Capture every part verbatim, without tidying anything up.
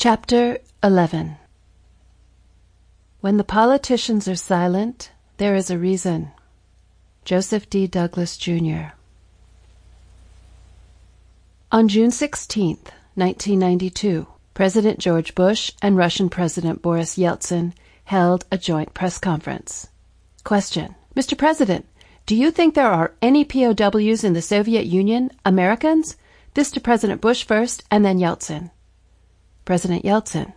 Chapter eleven. When the politicians are silent, there is a reason. Joseph D. Douglas, Junior On June sixteenth, nineteen ninety-two, President George Bush and Russian President Boris Yeltsin held a joint press conference. Question: Mister President, do you think there are any P O Ws in the Soviet Union, Americans? This to President Bush first, and then Yeltsin. President Yeltsin: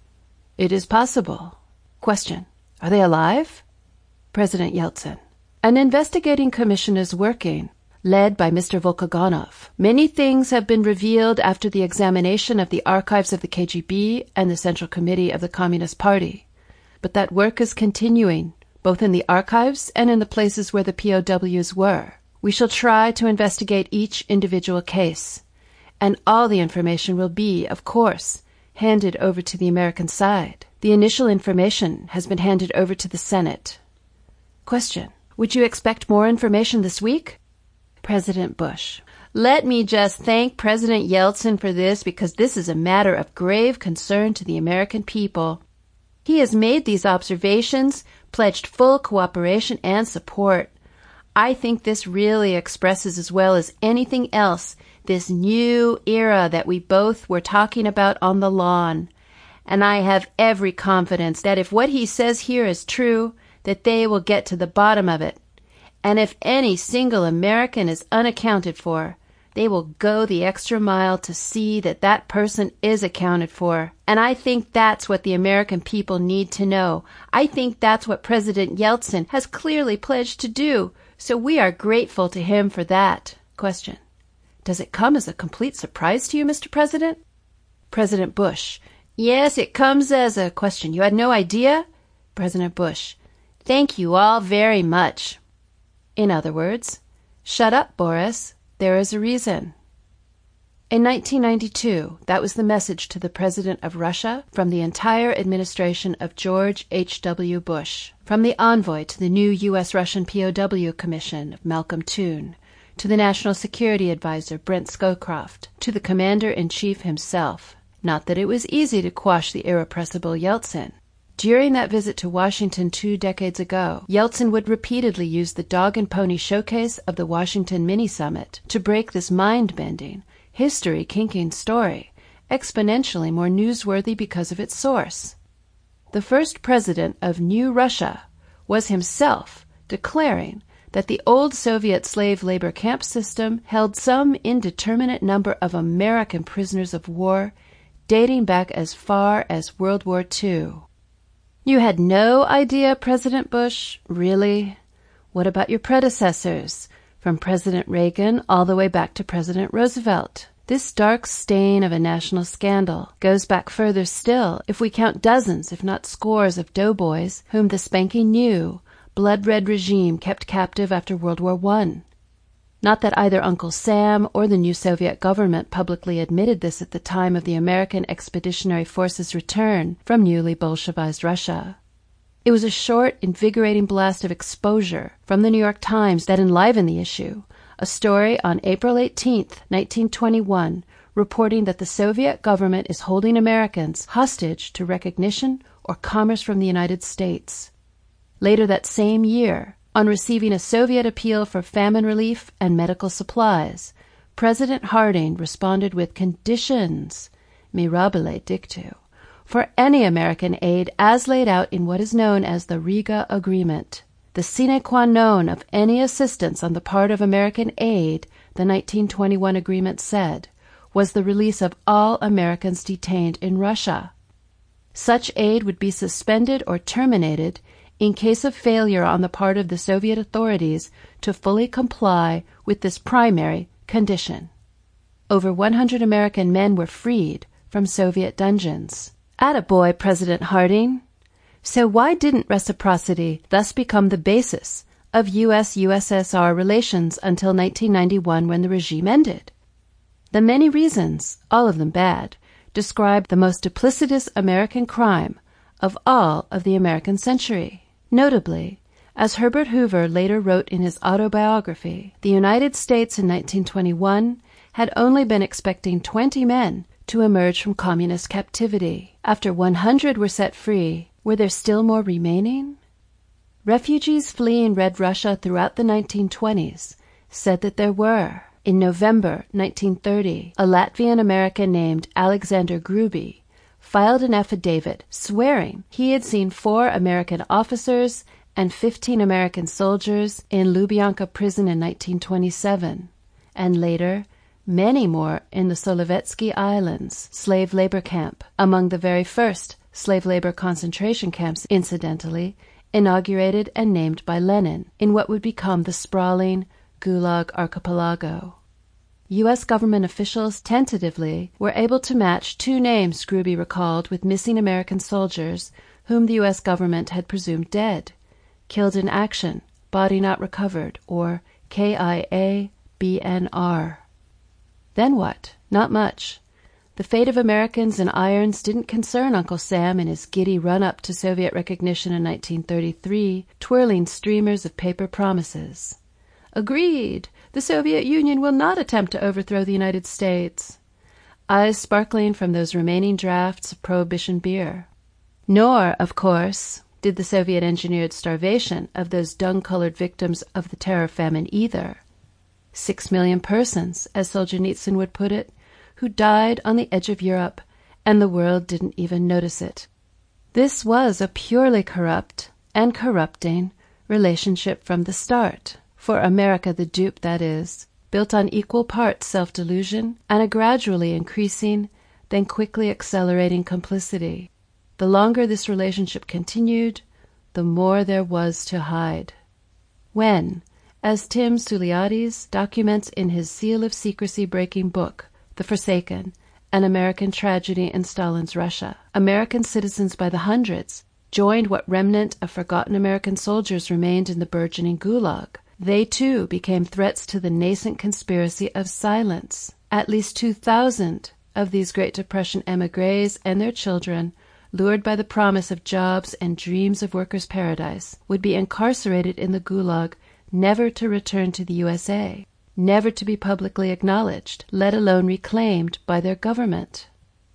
It is possible. Question: Are they alive? President Yeltsin: An investigating commission is working, led by Mister Volkogonov. Many things have been revealed after the examination of the archives of the K G B and the Central Committee of the Communist Party. But that work is continuing, both in the archives and in the places where the P O Ws were. We shall try to investigate each individual case, and all the information will be, of course, handed over to the American side. The initial information has been handed over to the Senate. Question: Would you expect more information this week? President Bush: Let me just thank President Yeltsin for this, because this is a matter of grave concern to the American people. He has made these observations, pledged full cooperation and support. I think this really expresses, as well as anything else, this new era that we both were talking about on the lawn. And I have every confidence that if what he says here is true, that they will get to the bottom of it. And if any single American is unaccounted for, they will go the extra mile to see that that person is accounted for. And I think that's what the American people need to know. I think that's what President Yeltsin has clearly pledged to do. So we are grateful to him for that. Question: Does it come as a complete surprise to you, Mister President? President Bush: Yes, it comes as a question. You had no idea? President Bush: Thank you all very much. In other words, shut up, Boris. There is a reason. In nineteen ninety-two, that was the message to the President of Russia from the entire administration of George H W Bush, from the envoy to the new U S Russian P O W Commission of Malcolm Toon, to the National Security Advisor Brent Scowcroft, to the Commander-in-Chief himself. Not that it was easy to quash the irrepressible Yeltsin. During that visit to Washington two decades ago, Yeltsin would repeatedly use the dog and pony showcase of the Washington mini-summit to break this mind-bending, history-kinking story, exponentially more newsworthy because of its source. The first president of New Russia was himself declaring that the old Soviet slave labor camp system held some indeterminate number of American prisoners of war dating back as far as World War Two. You had no idea, President Bush? Really? What about your predecessors, from President Reagan all the way back to President Roosevelt? This dark stain of a national scandal goes back further still if we count dozens, if not scores, of doughboys whom the spanking new, blood-red regime kept captive after World War One. Not that either Uncle Sam or the new Soviet government publicly admitted this at the time of the American Expeditionary Force's return from newly Bolshevized Russia. It was a short, invigorating blast of exposure from the New York Times that enlivened the issue, a story on April eighteenth, nineteen twenty-one, reporting that the Soviet government is holding Americans hostage to recognition or commerce from the United States. Later that same year, on receiving a Soviet appeal for famine relief and medical supplies, President Harding responded with conditions, mirabile dictu, for any American aid as laid out in what is known as the Riga Agreement. The sine qua non of any assistance on the part of American aid, the nineteen twenty-one agreement said, was the release of all Americans detained in Russia. Such aid would be suspended or terminated in case of failure on the part of the Soviet authorities to fully comply with this primary condition. Over one hundred American men were freed from Soviet dungeons. Attaboy, President Harding! So why didn't reciprocity thus become the basis of U S U S S R relations until nineteen ninety-one, when the regime ended? The many reasons, all of them bad, describe the most duplicitous American crime of all of the American century. Notably, as Herbert Hoover later wrote in his autobiography, the United States in nineteen twenty-one had only been expecting twenty men to emerge from communist captivity. After one hundred were set free, were there still more remaining? Refugees fleeing Red Russia throughout the nineteen twenties said that there were. In November nineteen thirty, a Latvian-American named Alexander Gruby filed an affidavit swearing he had seen four American officers and fifteen American soldiers in Lubyanka prison in nineteen twenty-seven, and later many more in the Solovetsky Islands slave labor camp, among the very first slave labor concentration camps, incidentally, inaugurated and named by Lenin in what would become the sprawling Gulag Archipelago. U S government officials tentatively were able to match two names Gruby recalled with missing American soldiers whom the U S government had presumed dead, killed in action, body not recovered, or K I A B N R. Then what? Not much. The fate of Americans in irons didn't concern Uncle Sam in his giddy run-up to Soviet recognition in nineteen thirty-three, twirling streamers of paper promises. Agreed! The Soviet Union will not attempt to overthrow the United States. Eyes sparkling from those remaining drafts of Prohibition beer. Nor, of course, did the Soviet-engineered starvation of those dung-colored victims of the terror famine either. Six million persons, as Solzhenitsyn would put it, who died on the edge of Europe, and the world didn't even notice it. This was a purely corrupt and corrupting relationship from the start, for America the dupe, that is, built on equal parts self-delusion and a gradually increasing, then quickly accelerating complicity. The longer this relationship continued, the more there was to hide. When, as Tim Souliades documents in his seal of secrecy-breaking book, The Forsaken, An American Tragedy in Stalin's Russia, American citizens by the hundreds joined what remnant of forgotten American soldiers remained in the burgeoning Gulag. They, too, became threats to the nascent conspiracy of silence. At least two thousand of these Great Depression emigres and their children, lured by the promise of jobs and dreams of workers' paradise, would be incarcerated in the Gulag, never to return to the U S A, never to be publicly acknowledged, let alone reclaimed by their government.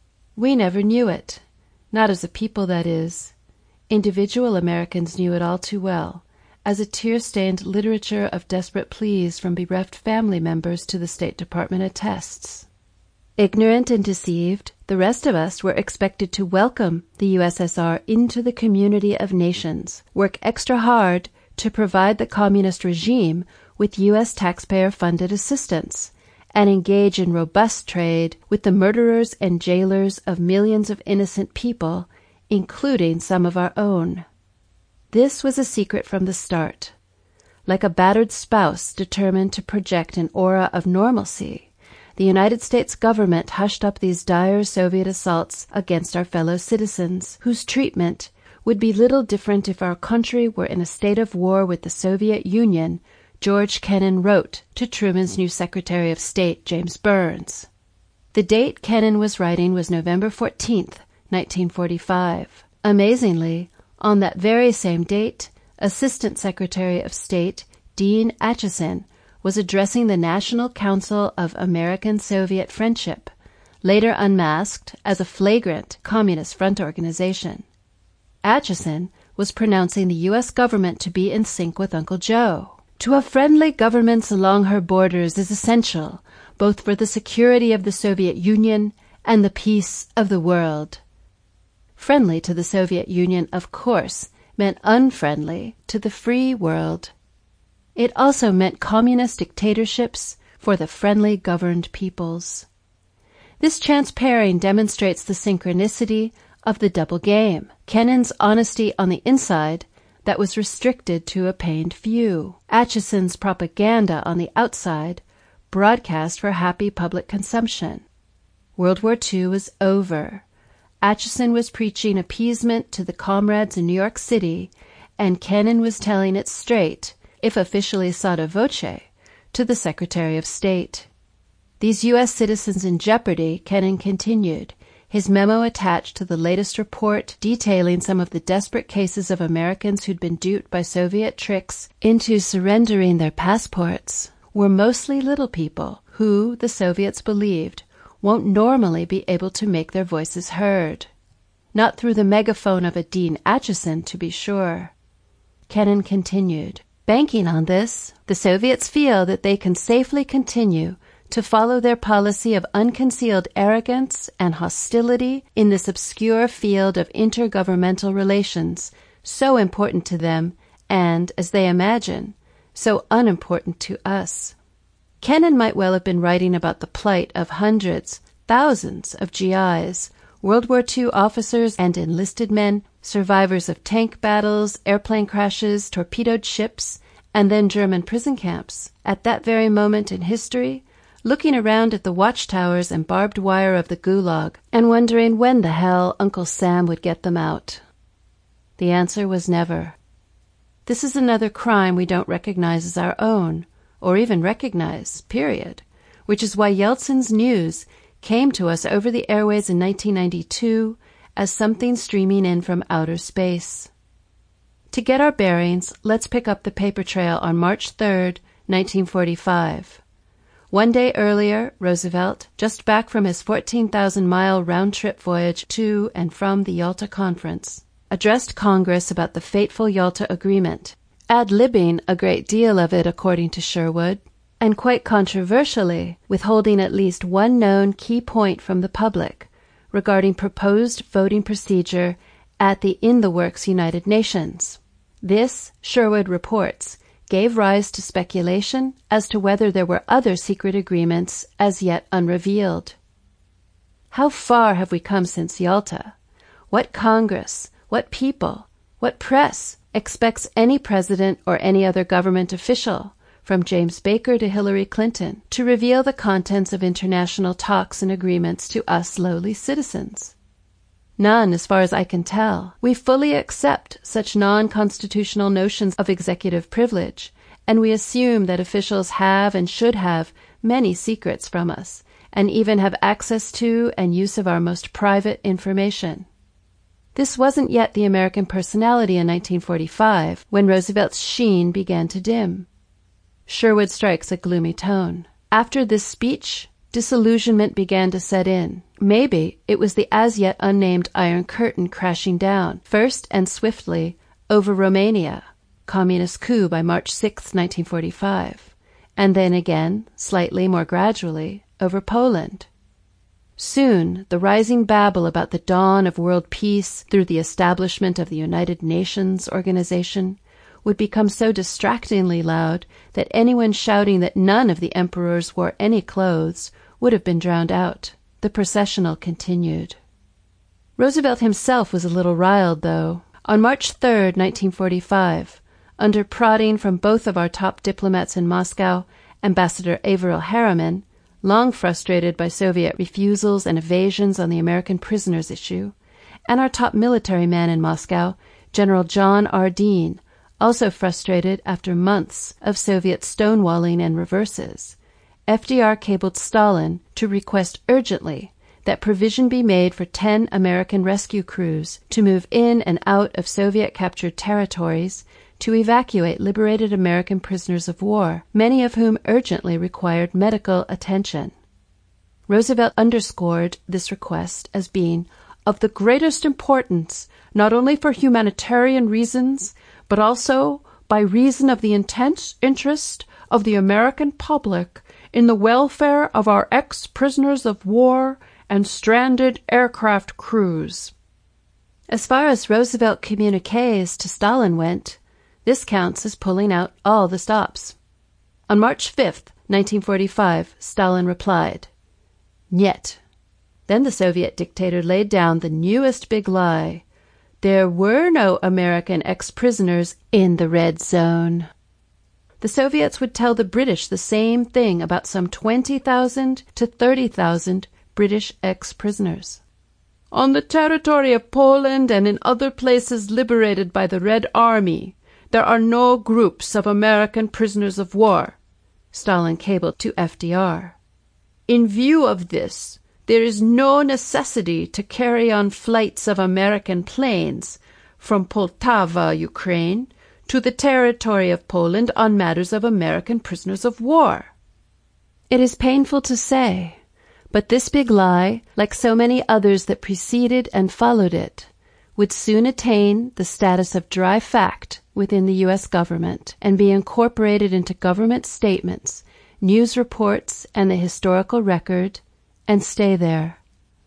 We never knew it. Not as a people, that is. Individual Americans knew it all too well, as a tear-stained literature of desperate pleas from bereft family members to the State Department attests. Ignorant and deceived, the rest of us were expected to welcome the U S S R into the community of nations, work extra hard to provide the communist regime with U S taxpayer-funded assistance, and engage in robust trade with the murderers and jailers of millions of innocent people, including some of our own. This was a secret from the start. Like a battered spouse determined to project an aura of normalcy, the United States government hushed up these dire Soviet assaults against our fellow citizens, whose treatment would be little different if our country were in a state of war with the Soviet Union, George Kennan wrote to Truman's new Secretary of State, James Burns. The date Kennan was writing was November fourteenth, nineteen forty-five. Amazingly, on that very same date, Assistant Secretary of State Dean Acheson was addressing the National Council of American-Soviet Friendship, later unmasked as a flagrant Communist Front organization. Acheson was pronouncing the U S government to be in sync with Uncle Joe. To have friendly governments along her borders is essential, both for the security of the Soviet Union and the peace of the world. Friendly to the Soviet Union, of course, meant unfriendly to the free world. It also meant communist dictatorships for the friendly governed peoples. This chance pairing demonstrates the synchronicity of the double game. Kennan's honesty on the inside that was restricted to a pained few. Acheson's propaganda on the outside, broadcast for happy public consumption. World War Two was over. Acheson was preaching appeasement to the comrades in New York City, and Kennan was telling it straight, if officially sotto voce, to the Secretary of State. These U S citizens in jeopardy, Kennan continued, his memo attached to the latest report detailing some of the desperate cases of Americans who'd been duped by Soviet tricks into surrendering their passports, were mostly little people who, the Soviets believed, won't normally be able to make their voices heard. Not through the megaphone of a Dean Acheson, to be sure. Kennan continued, banking on this, the Soviets feel that they can safely continue to follow their policy of unconcealed arrogance and hostility in this obscure field of intergovernmental relations, so important to them and, as they imagine, so unimportant to us. Kennan might well have been writing about the plight of hundreds, thousands of G Is, World War Two officers and enlisted men, survivors of tank battles, airplane crashes, torpedoed ships, and then German prison camps, at that very moment in history, looking around at the watchtowers and barbed wire of the Gulag and wondering when the hell Uncle Sam would get them out. The answer was never. This is another crime we don't recognize as our own, or even recognize, period, which is why Yeltsin's news came to us over the airways in nineteen ninety-two as something streaming in from outer space. To get our bearings, let's pick up the paper trail on March third, nineteen forty-five. One day earlier, Roosevelt, just back from his fourteen thousand mile round-trip voyage to and from the Yalta Conference, addressed Congress about the fateful Yalta Agreement, ad-libbing a great deal of it according to Sherwood, and quite controversially withholding at least one known key point from the public regarding proposed voting procedure at the in-the-works United Nations. This, Sherwood reports, gave rise to speculation as to whether there were other secret agreements as yet unrevealed. How far have we come since Yalta? What Congress, what people, what press expects any president or any other government official, from James Baker to Hillary Clinton, to reveal the contents of international talks and agreements to us lowly citizens? None, as far as I can tell. We fully accept such non-constitutional notions of executive privilege, and we assume that officials have and should have many secrets from us, and even have access to and use of our most private information. This wasn't yet the American personality in nineteen forty-five, when Roosevelt's sheen began to dim. Sherwood strikes a gloomy tone. After this speech, disillusionment began to set in. Maybe it was the as-yet unnamed Iron Curtain crashing down, first and swiftly, over Romania, communist coup by March sixth, nineteen forty-five, and then again, slightly more gradually, over Poland. Soon, the rising babble about the dawn of world peace through the establishment of the United Nations organization would become so distractingly loud that anyone shouting that none of the emperors wore any clothes would have been drowned out. The processional continued. Roosevelt himself was a little riled, though. On March third, nineteen forty-five, under prodding from both of our top diplomats in Moscow, Ambassador Averell Harriman, long frustrated by Soviet refusals and evasions on the American prisoners issue, and our top military man in Moscow, General John R. Dean, also frustrated after months of Soviet stonewalling and reverses, F D R cabled Stalin to request urgently that provision be made for ten American rescue crews to move in and out of Soviet-captured territories to evacuate liberated American prisoners of war, many of whom urgently required medical attention. Roosevelt underscored this request as being of the greatest importance not only for humanitarian reasons, but also by reason of the intense interest of the American public in the welfare of our ex-prisoners of war and stranded aircraft crews. As far as Roosevelt communiques to Stalin went, this counts as pulling out all the stops. On March fifth, nineteen forty-five, Stalin replied, "Niet." Then the Soviet dictator laid down the newest big lie. There were no American ex-prisoners in the Red Zone. The Soviets would tell the British the same thing about some twenty thousand to thirty thousand British ex-prisoners. On the territory of Poland and in other places liberated by the Red Army, there are no groups of American prisoners of war, Stalin cabled to F D R. In view of this, there is no necessity to carry on flights of American planes from Poltava, Ukraine, to the territory of Poland on matters of American prisoners of war. It is painful to say, But this big lie, like so many others that preceded and followed it, would soon attain the status of dry fact within the U S government and be incorporated into government statements, news reports, and the historical record, and stay there.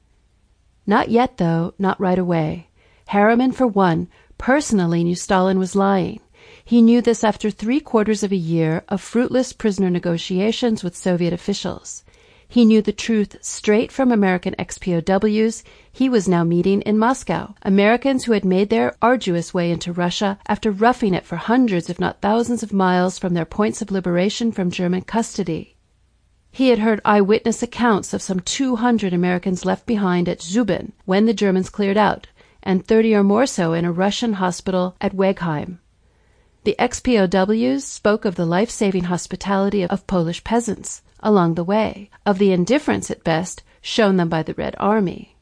Not yet, though, not right away. Harriman, for one, personally knew Stalin was lying. He knew this after three quarters of a year of fruitless prisoner negotiations with Soviet officials. He knew the truth straight from American ex P O Ws he was now meeting in Moscow, Americans who had made their arduous way into Russia after roughing it for hundreds if not thousands of miles from their points of liberation from German custody. He had heard eyewitness accounts of some two hundred Americans left behind at Zubin when the Germans cleared out, and thirty or more so in a Russian hospital at Wegheim. The ex P O Ws spoke of the life-saving hospitality of Polish peasants along the way, of the indifference at best shown them by the Red Army.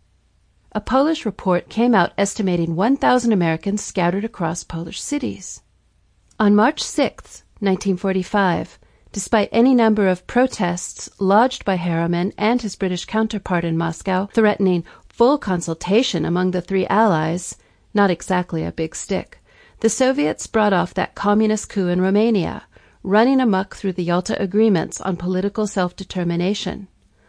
A Polish report came out estimating one thousand Americans scattered across Polish cities. On March sixth, nineteen forty-five, despite any number of protests lodged by Harriman and his British counterpart in Moscow threatening full consultation among the three allies, not exactly a big stick, the Soviets brought off that communist coup in Romania, running amok through the Yalta agreements on political self-determination.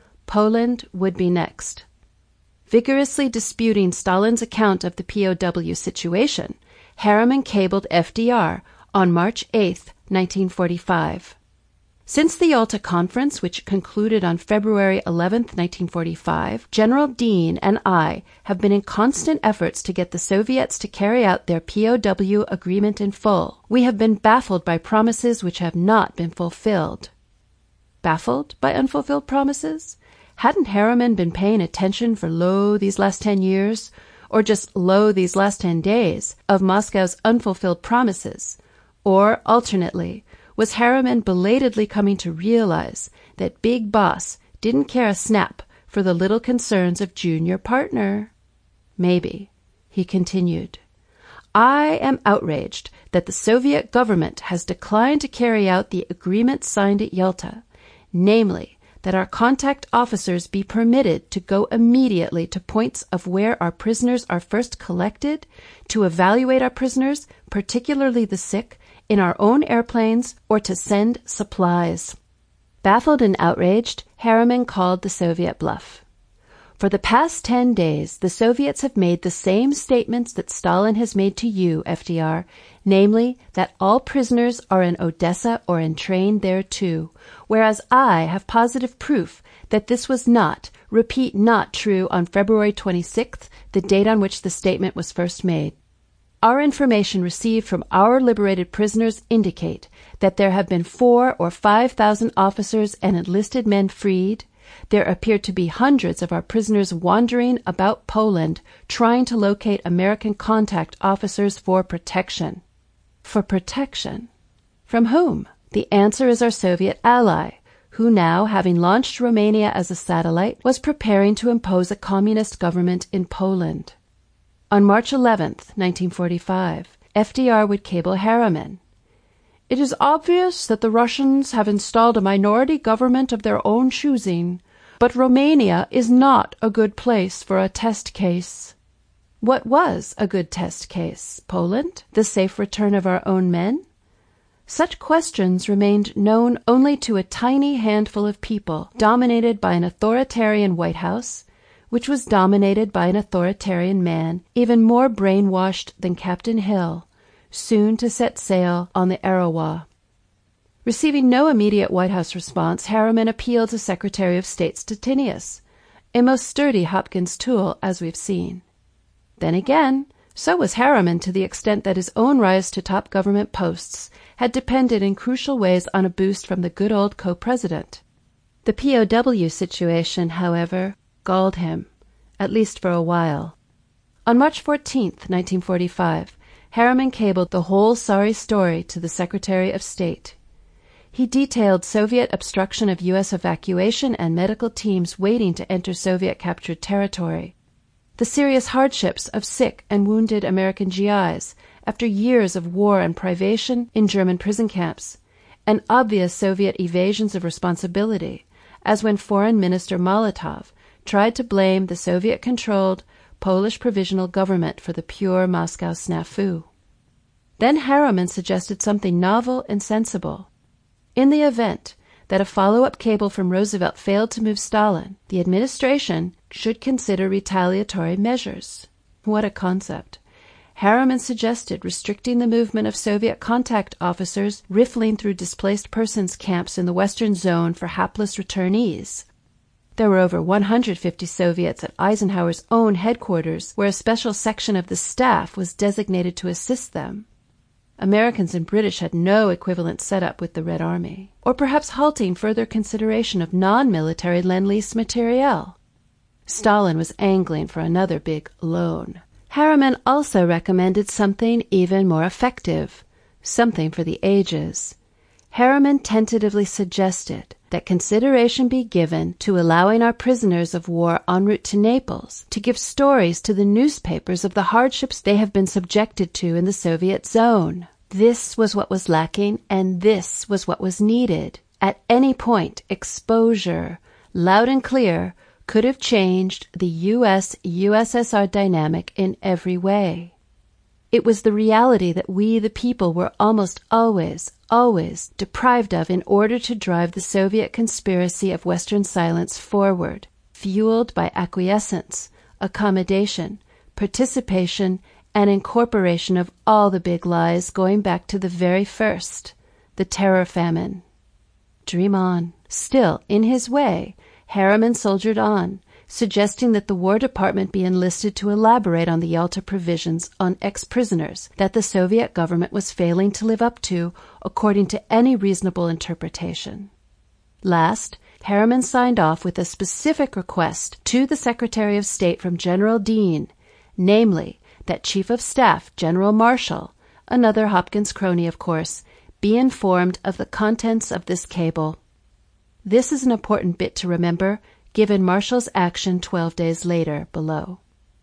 Poland would be next. Vigorously disputing Stalin's account of the P O W situation, Harriman cabled F D R on March eighth, nineteen forty-five. Since the Yalta Conference, which concluded on February eleventh, nineteen forty-five, General Dean and I have been in constant efforts to get the Soviets to carry out their P O W agreement in full. We have been baffled by promises which have not been fulfilled. Baffled by unfulfilled promises? Hadn't Harriman been paying attention for lo these last ten years, or just lo these last ten days, of Moscow's unfulfilled promises? Or, alternately, was Harriman belatedly coming to realize that Big Boss didn't care a snap for the little concerns of junior partner? Maybe. He continued, I am outraged that the Soviet government has declined to carry out the agreement signed at Yalta, namely, that our contact officers be permitted to go immediately to points of where our prisoners are first collected, to evaluate our prisoners, particularly the sick, in our own airplanes, or to send supplies. Baffled and outraged, Harriman called the Soviet bluff. For the past ten days, the Soviets have made the same statements that Stalin has made to you, F D R, namely, that all prisoners are in Odessa or entrained there too, whereas I have positive proof that this was not, repeat, not true on February twenty-sixth, the date on which the statement was first made. Our information received from our liberated prisoners indicate that there have been four or five thousand officers and enlisted men freed. There appear to be hundreds of our prisoners wandering about Poland trying to locate American contact officers for protection. For protection? From whom? The answer is our Soviet ally, who now, having launched Romania as a satellite, was preparing to impose a communist government in Poland. On March eleventh, nineteen forty-five, F D R would cable Harriman. It is obvious that the Russians have installed a minority government of their own choosing, but Romania is not a good place for a test case. What was a good test case? Poland? The safe return of our own men? Such questions remained known only to a tiny handful of people, dominated by an authoritarian White House, which was dominated by an authoritarian man even more brainwashed than Captain Hill, soon to set sail on the Arawa. Receiving no immediate White House response, Harriman appealed to Secretary of State Stettinius, a most sturdy Hopkins tool, as we've seen. Then again, so was Harriman to the extent that his own rise to top government posts had depended in crucial ways on a boost from the good old co-president. The P O W situation, however, galled him, at least for a while. On March fourteenth, nineteen forty-five, Harriman cabled the whole sorry story to the Secretary of State. He detailed Soviet obstruction of U S evacuation and medical teams waiting to enter Soviet-captured territory, the serious hardships of sick and wounded American G Is after years of war and privation in German prison camps, and obvious Soviet evasions of responsibility, as when Foreign Minister Molotov tried to blame the Soviet-controlled Polish Provisional Government for the pure Moscow snafu. Then Harriman suggested something novel and sensible. In the event that a follow-up cable from Roosevelt failed to move Stalin, the administration should consider retaliatory measures. What a concept. Harriman suggested restricting the movement of Soviet contact officers riffling through displaced persons camps in the Western Zone for hapless returnees. There were over one hundred fifty Soviets at Eisenhower's own headquarters, where a special section of the staff was designated to assist them. Americans and British had no equivalent setup with the Red Army. Or perhaps halting further consideration of non-military Lend-Lease materiel. Stalin was angling for another big loan. Harriman also recommended something even more effective, something for the ages. Harriman tentatively suggested that consideration be given to allowing our prisoners of war en route to Naples to give stories to the newspapers of the hardships they have been subjected to in the Soviet zone. This was what was lacking, and this was what was needed. At any point, exposure, loud and clear, could have changed the U S U S S R dynamic in every way. It was the reality that we, the people, were almost always, always deprived of in order to drive the Soviet conspiracy of Western silence forward, fueled by acquiescence, accommodation, participation, and incorporation of all the big lies going back to the very first, the terror famine. Dream on. Still, in his way, Harriman soldiered on, suggesting that the War Department be enlisted to elaborate on the Yalta provisions on ex-prisoners that the Soviet government was failing to live up to according to any reasonable interpretation. Last, Harriman signed off with a specific request to the Secretary of State from General Dean, namely, that Chief of Staff General Marshall, another Hopkins crony of course, be informed of the contents of this cable. This is an important bit to remember, given Marshall's action twelve days later, below.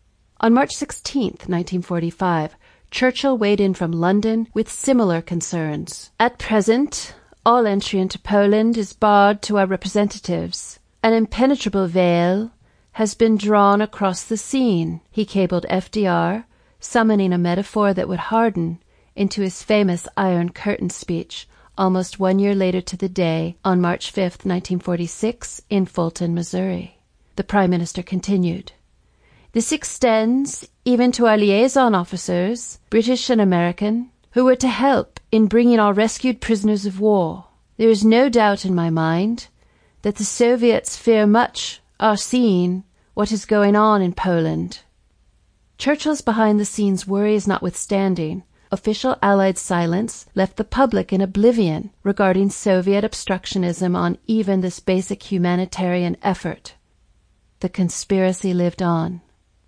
On March sixteenth, nineteen forty-five, Churchill weighed in from London with similar concerns. At present, all entry into Poland is barred to our representatives. An impenetrable veil has been drawn across the scene, he cabled F D R, summoning a metaphor that would harden into his famous Iron Curtain speech, almost one year later to the day, on March fifth, nineteen forty-six, in Fulton, Missouri. The Prime Minister continued, "This extends even to our liaison officers, British and American, who were to help in bringing our rescued prisoners of war. There is no doubt in my mind that the Soviets fear much our seeing what is going on in Poland." Churchill's behind-the-scenes worries notwithstanding, official Allied silence left the public in oblivion regarding Soviet obstructionism on even this basic humanitarian effort. The conspiracy lived on.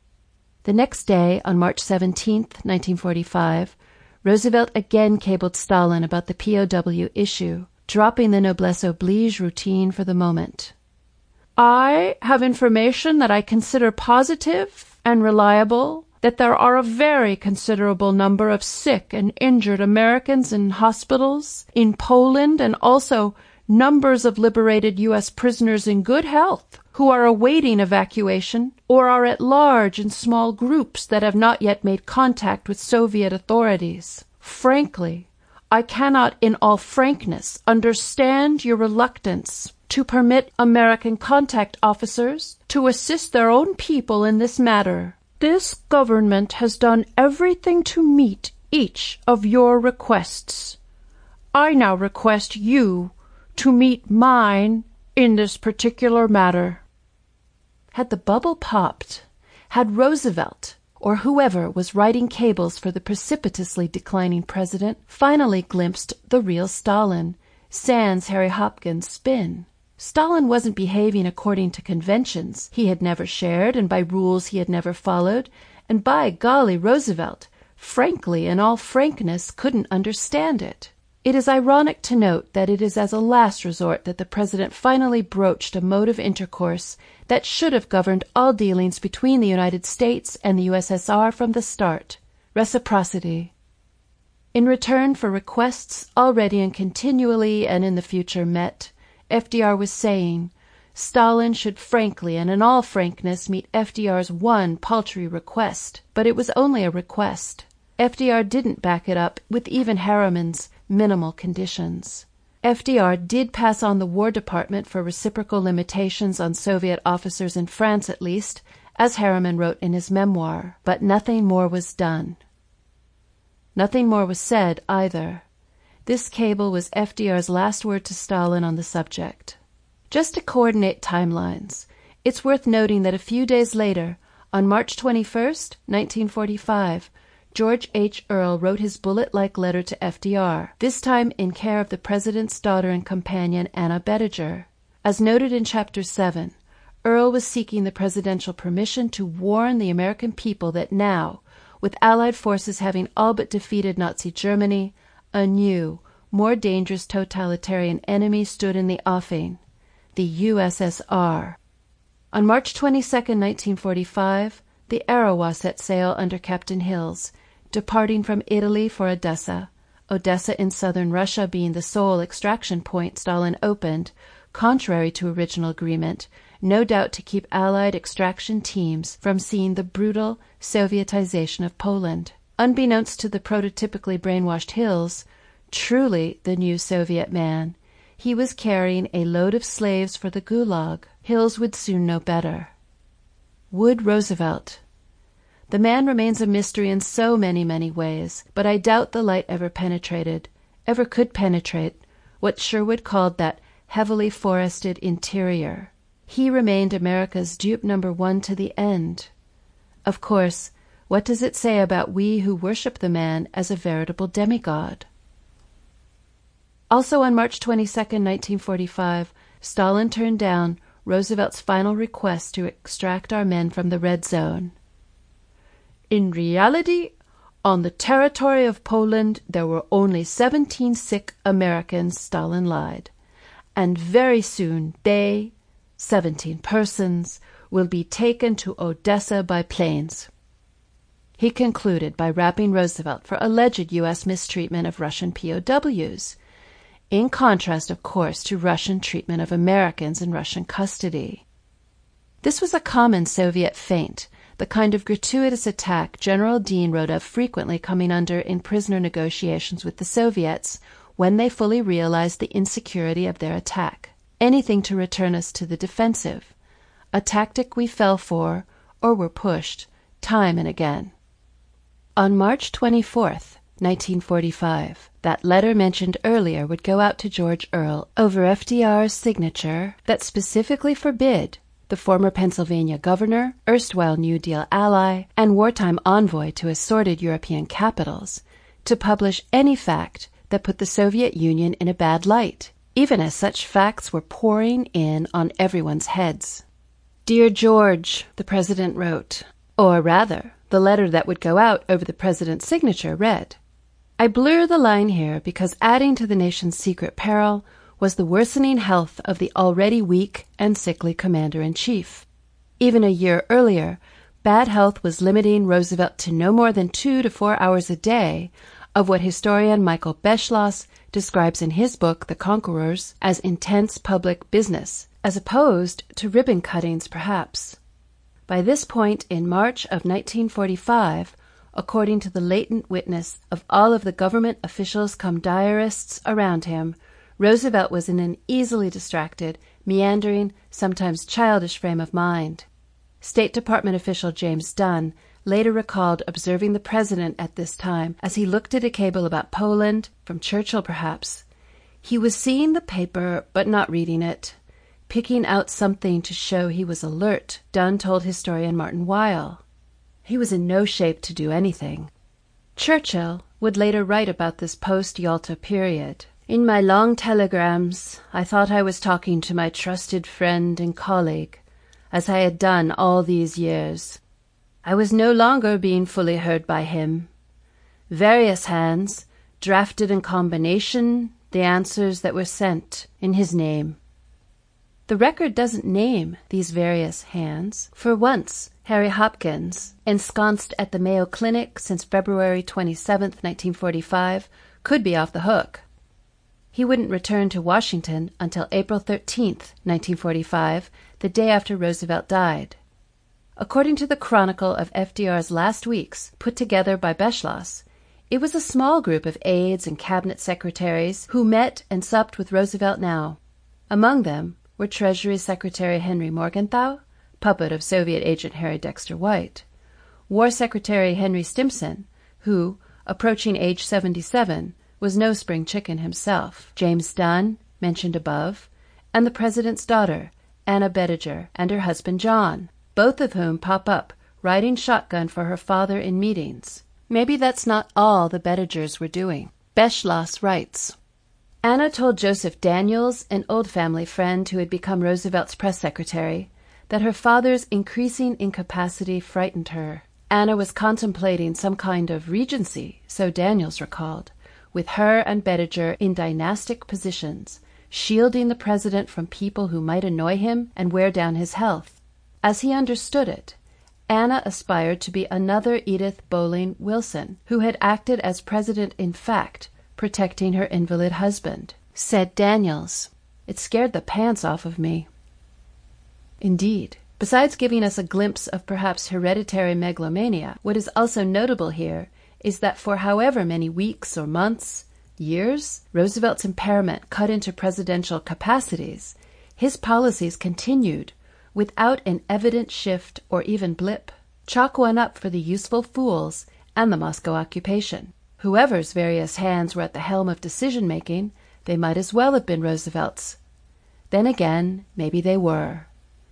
The next day, on March seventeenth, nineteen forty-five, Roosevelt again cabled Stalin about the P O W issue, dropping the noblesse oblige routine for the moment. "I have information that I consider positive and reliable, that there are a very considerable number of sick and injured Americans in hospitals in Poland, and also numbers of liberated U S prisoners in good health who are awaiting evacuation or are at large in small groups that have not yet made contact with Soviet authorities. Frankly, I cannot in all frankness understand your reluctance to permit American contact officers to assist their own people in this matter. This government has done everything to meet each of your requests. I now request you to meet mine in this particular matter." Had the bubble popped? Had Roosevelt, or whoever was writing cables for the precipitously declining president, finally glimpsed the real Stalin, sans Harry Hopkins' spin? Stalin wasn't behaving according to conventions he had never shared and by rules he had never followed, and by golly, Roosevelt, frankly, in all frankness, couldn't understand it. It is ironic to note that it is as a last resort that the president finally broached a mode of intercourse that should have governed all dealings between the United States and the U S S R from the start: reciprocity. In return for requests already and continually and in the future met, F D R was saying, Stalin should frankly and in all frankness meet F D R's one paltry request, but it was only a request. F D R didn't back it up with even Harriman's minimal conditions. F D R did pass on the War Department for reciprocal limitations on Soviet officers in France at least, as Harriman wrote in his memoir, but nothing more was done. Nothing more was said either. This cable was F D R's last word to Stalin on the subject. Just to coordinate timelines, it's worth noting that a few days later, on March twenty-first, nineteen forty-five, George H. Earle wrote his bullet-like letter to F D R, this time in care of the President's daughter and companion Anna Bettiger. As noted in Chapter seven, Earle was seeking the presidential permission to warn the American people that now, with Allied forces having all but defeated Nazi Germany, a new, more dangerous totalitarian enemy stood in the offing, the U S S R. On March twenty-second, nineteen forty-five, the Arawa set sail under Captain Hills, departing from Italy for Odessa, Odessa in southern Russia being the sole extraction point Stalin opened, contrary to original agreement, no doubt to keep Allied extraction teams from seeing the brutal Sovietization of Poland. Unbeknownst to the prototypically brainwashed Hills, truly the new Soviet man, he was carrying a load of slaves for the Gulag. Hills would soon know better. Would Roosevelt? The man remains a mystery in so many, many ways, but I doubt the light ever penetrated, ever could penetrate, what Sherwood called that heavily forested interior. He remained America's dupe number one to the end. Of course, what does it say about we who worship the man as a veritable demigod? Also on March twenty-second, nineteen forty-five, Stalin turned down Roosevelt's final request to extract our men from the Red Zone. In reality, on the territory of Poland there were only seventeen sick Americans, Stalin lied, and very soon they, seventeen persons, will be taken to Odessa by planes. He concluded by rapping Roosevelt for alleged U S mistreatment of Russian P O Ws, in contrast, of course, to Russian treatment of Americans in Russian custody. This was a common Soviet feint, the kind of gratuitous attack General Dean wrote of frequently coming under in prisoner negotiations with the Soviets when they fully realized the insecurity of their attack. Anything to return us to the defensive, a tactic we fell for or were pushed time and again. On March twenty-fourth, nineteen forty-five, that letter mentioned earlier would go out to George Earle over F D R's signature that specifically forbid the former Pennsylvania governor, erstwhile New Deal ally, and wartime envoy to assorted European capitals, to publish any fact that put the Soviet Union in a bad light, even as such facts were pouring in on everyone's heads. Dear George, the president wrote, or rather, the letter that would go out over the president's signature read, I blur the line here because adding to the nation's secret peril was the worsening health of the already weak and sickly commander-in-chief. Even a year earlier, bad health was limiting Roosevelt to no more than two to four hours a day of what historian Michael Beschloss describes in his book, The Conquerors, as intense public business, as opposed to ribbon cuttings, perhaps. By this point in March of nineteen forty-five, according to the latent witness of all of the government officials come diarists around him, Roosevelt was in an easily distracted, meandering, sometimes childish frame of mind. State Department official James Dunn later recalled observing the president at this time as he looked at a cable about Poland, from Churchill perhaps. He was seeing the paper but not reading it, picking out something to show he was alert, Dunn told historian Martin Weil. He was in no shape to do anything. Churchill would later write about this post-Yalta period. In my long telegrams, I thought I was talking to my trusted friend and colleague, as I had done all these years. I was no longer being fully heard by him. Various hands drafted in combination the answers that were sent in his name. The record doesn't name these various hands. For once, Harry Hopkins, ensconced at the Mayo Clinic since February twenty-seventh, nineteen forty-five, could be off the hook. He wouldn't return to Washington until April thirteenth, nineteen forty-five, the day after Roosevelt died. According to the chronicle of F D R's last weeks, put together by Beschloss, it was a small group of aides and cabinet secretaries who met and supped with Roosevelt now. Among them were Treasury Secretary Henry Morgenthau, puppet of Soviet agent Harry Dexter White, War Secretary Henry Stimson, who, approaching age seventy-seven, was no spring chicken himself, James Dunn, mentioned above, and the President's daughter, Anna Bettiger, and her husband John, both of whom pop up riding shotgun for her father in meetings. Maybe that's not all the Bettigers were doing. Beschloss writes, Anna told Joseph Daniels, an old family friend who had become Roosevelt's press secretary, that her father's increasing incapacity frightened her. Anna was contemplating some kind of regency, so Daniels recalled, with her and Bettiger in dynastic positions, shielding the president from people who might annoy him and wear down his health. As he understood it, Anna aspired to be another Edith Bowling Wilson, who had acted as president in fact, protecting her invalid husband. Said Daniels, "It scared the pants off of me." Indeed, besides giving us a glimpse of perhaps hereditary megalomania, what is also notable here is that for however many weeks or months, years, Roosevelt's impairment cut into presidential capacities, his policies continued without an evident shift or even blip. Chalk one up for the useful fools and the Moscow occupation. Whoever's various hands were at the helm of decision-making, they might as well have been Roosevelt's. Then again, maybe they were.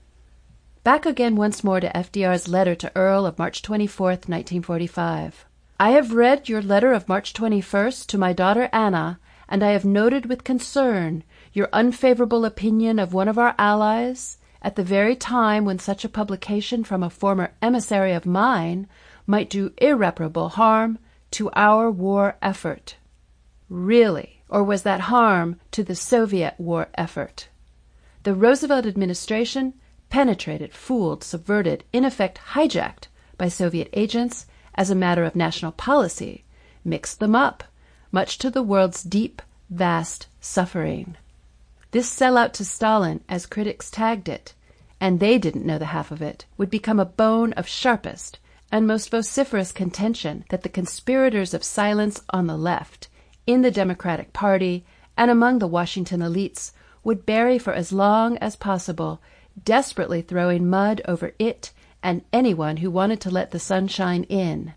Back again once more to F D R's letter to Earl of March twenty-fourth, nineteen forty-five. I have read your letter of March twenty-first to my daughter Anna, and I have noted with concern your unfavorable opinion of one of our allies, at the very time when such a publication from a former emissary of mine might do irreparable harm to our war effort. Really, or was that harm to the Soviet war effort? The Roosevelt administration, penetrated, fooled, subverted, in effect hijacked by Soviet agents as a matter of national policy, mixed them up, much to the world's deep, vast suffering. This sellout to Stalin, as critics tagged it, and they didn't know the half of it, would become a bone of sharpest and most vociferous contention that the conspirators of silence on the left, in the Democratic Party, and among the Washington elites would bury for as long as possible, desperately throwing mud over it and anyone who wanted to let the sunshine in.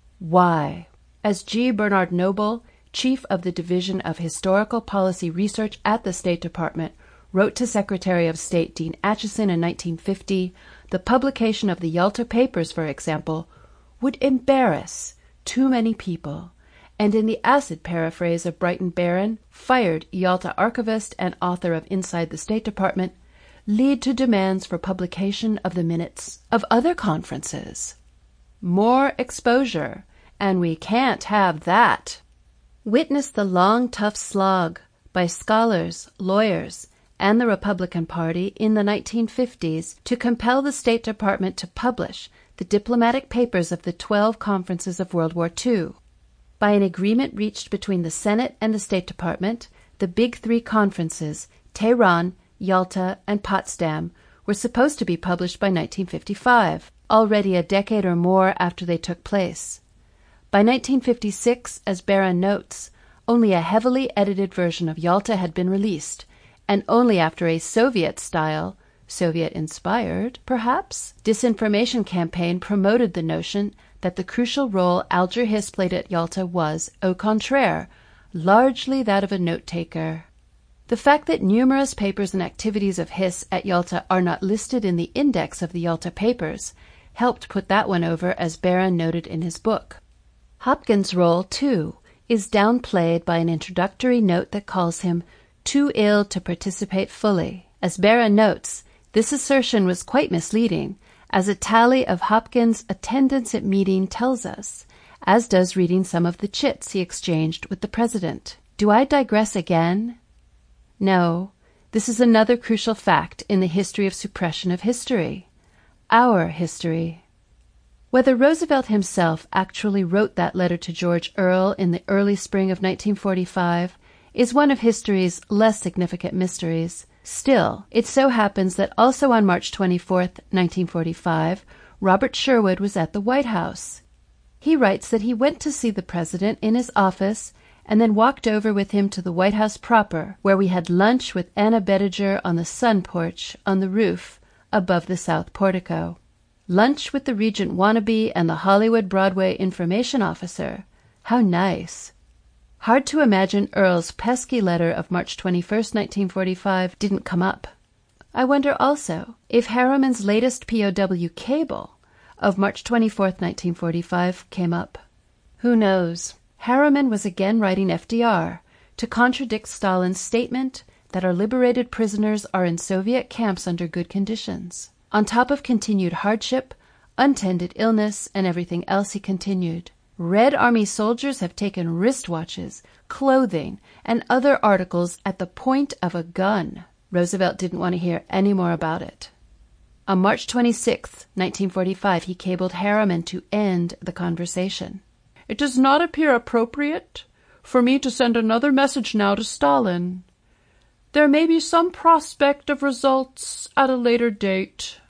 Why? As G. Bernard Noble, chief of the Division of Historical Policy Research at the State Department, wrote to Secretary of State Dean Acheson in nineteen fifty, the publication of the Yalta Papers, for example, would embarrass too many people, and in the acid paraphrase of Brighton Barron, fired Yalta archivist and author of Inside the State Department, lead to demands for publication of the minutes of other conferences. More exposure, and we can't have that. Witness the long, tough slog by scholars, lawyers, and the Republican Party in the nineteen fifties to compel the State Department to publish the diplomatic papers of the twelve conferences of World War Two. By an agreement reached between the Senate and the State Department, the big three conferences, Tehran, Yalta, and Potsdam, were supposed to be published by nineteen fifty-five, already a decade or more after they took place. By nineteen fifty-six, as Barron notes, only a heavily edited version of Yalta had been released, and only after a Soviet-style, Soviet-inspired, perhaps, disinformation campaign promoted the notion that the crucial role Alger Hiss played at Yalta was, au contraire, largely that of a note-taker. The fact that numerous papers and activities of Hiss at Yalta are not listed in the index of the Yalta Papers helped put that one over, as Barron noted in his book. Hopkins' role, too, is downplayed by an introductory note that calls him too ill to participate fully. As Barron notes, this assertion was quite misleading, as a tally of Hopkins' attendance at meeting tells us, as does reading some of the chits he exchanged with the president. Do I digress again? No, this is another crucial fact in the history of suppression of history. Our history. Whether Roosevelt himself actually wrote that letter to George Earle in the early spring of nineteen forty-five is one of history's less significant mysteries. Still, it so happens that also on March twenty-fourth, nineteen forty-five, Robert Sherwood was at the White House. He writes that he went to see the president in his office and then walked over with him to the White House proper, where we had lunch with Anna Bettiger on the sun porch on the roof above the south portico. Lunch with the Regent wannabe and the Hollywood Broadway information officer. How nice. Hard to imagine Earl's pesky letter of March twenty-first, nineteen forty-five didn't come up. I wonder also if Harriman's latest P O W cable of March twenty-fourth, nineteen forty-five came up. Who knows? Harriman was again writing F D R to contradict Stalin's statement that our liberated prisoners are in Soviet camps under good conditions. On top of continued hardship, untended illness, and everything else, he continued, Red Army soldiers have taken wristwatches, clothing, and other articles at the point of a gun. Roosevelt didn't want to hear any more about it. On March twenty-sixth, nineteen forty-five, he cabled Harriman to end the conversation. It does not appear appropriate for me to send another message now to Stalin. There may be some prospect of results at a later date.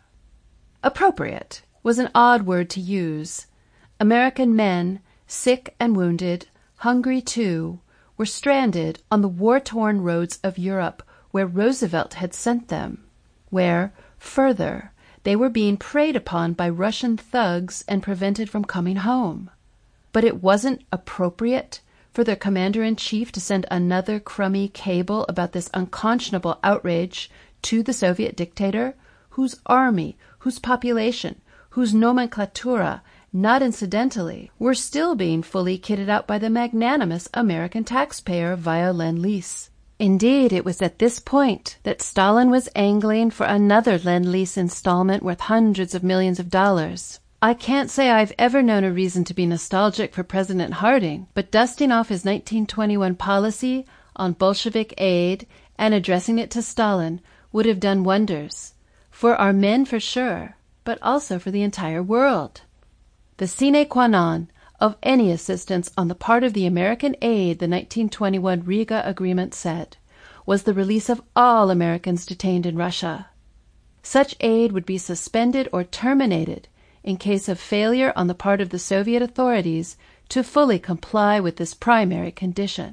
Appropriate was an odd word to use. American men, sick and wounded, hungry too, were stranded on the war-torn roads of Europe where Roosevelt had sent them, where, further, they were being preyed upon by Russian thugs and prevented from coming home. But it wasn't appropriate for the commander-in-chief to send another crummy cable about this unconscionable outrage to the Soviet dictator, whose army, whose population, whose nomenclatura, not incidentally, were still being fully kitted out by the magnanimous American taxpayer via Lend-Lease. Indeed, it was at this point that Stalin was angling for another Lend-Lease installment worth hundreds of millions of dollars. I can't say I've ever known a reason to be nostalgic for President Harding, but dusting off his nineteen twenty-one policy on Bolshevik aid and addressing it to Stalin would have done wonders, for our men for sure, but also for the entire world. The sine qua non of any assistance on the part of the American aid, the nineteen twenty-one Riga Agreement said, was the release of all Americans detained in Russia. Such aid would be suspended or terminated in case of failure on the part of the Soviet authorities to fully comply with this primary condition.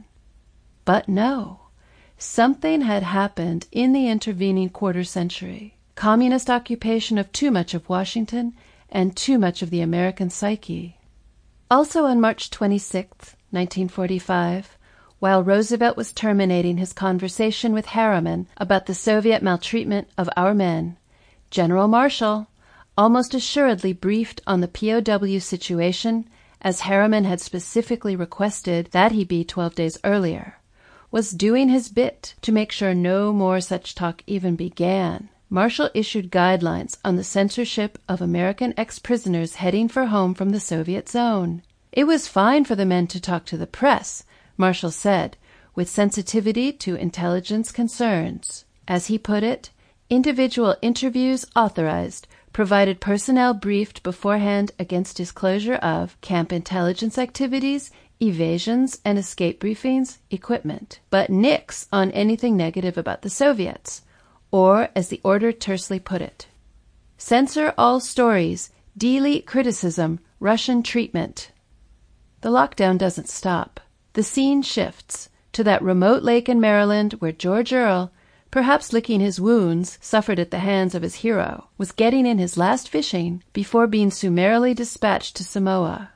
But no, something had happened in the intervening quarter century. Communist occupation of too much of Washington and too much of the American psyche. Also on March twenty-sixth, nineteen forty-five, while Roosevelt was terminating his conversation with Harriman about the Soviet maltreatment of our men, General Marshall, almost assuredly briefed on the P O W situation, as Harriman had specifically requested that he be twelve days earlier, was doing his bit to make sure no more such talk even began. Marshall issued guidelines on the censorship of American ex-prisoners heading for home from the Soviet zone. It was fine for the men to talk to the press, Marshall said, with sensitivity to intelligence concerns. As he put it, individual interviews authorized, provided personnel briefed beforehand against disclosure of camp intelligence activities, evasions, and escape briefings, equipment, but nix on anything negative about the Soviets, or, as the order tersely put it, censor all stories, delete criticism, Russian treatment. The lockdown doesn't stop. The scene shifts to that remote lake in Maryland where George Earle, perhaps licking his wounds suffered at the hands of his hero, was getting in his last fishing before being summarily dispatched to Samoa.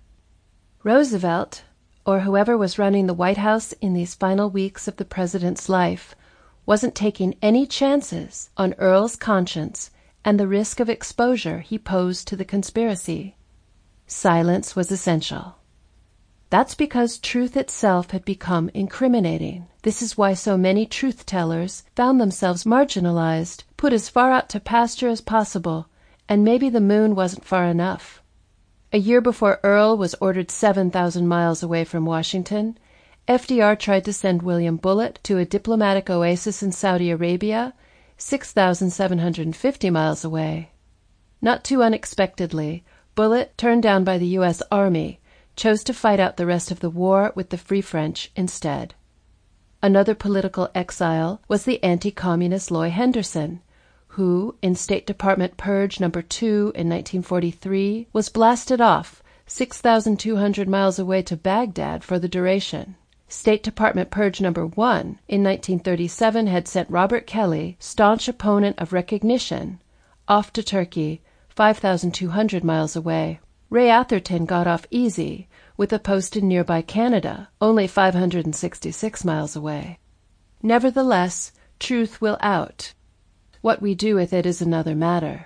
Roosevelt, or whoever was running the White House in these final weeks of the president's life, wasn't taking any chances on Earle's conscience and the risk of exposure he posed to the conspiracy. Silence was essential. That's because truth itself had become incriminating. This is why so many truth-tellers found themselves marginalized, put as far out to pasture as possible, and maybe the moon wasn't far enough. A year before Earle was ordered seven thousand miles away from Washington, F D R tried to send William Bullitt to a diplomatic oasis in Saudi Arabia, six thousand seven hundred fifty miles away. Not too unexpectedly, Bullitt, turned down by the U S Army, chose to fight out the rest of the war with the Free French instead. Another political exile was the anti-communist Loy Henderson, who, in State Department Purge Number two in nineteen forty-three, was blasted off six thousand two hundred miles away to Baghdad for the duration. State Department Purge Number one in nineteen thirty-seven had sent Robert Kelly, staunch opponent of recognition, off to Turkey, five thousand two hundred miles away. Ray Atherton got off easy, with a post in nearby Canada, only five hundred sixty-six miles away. Nevertheless, truth will out. What we do with it is another matter.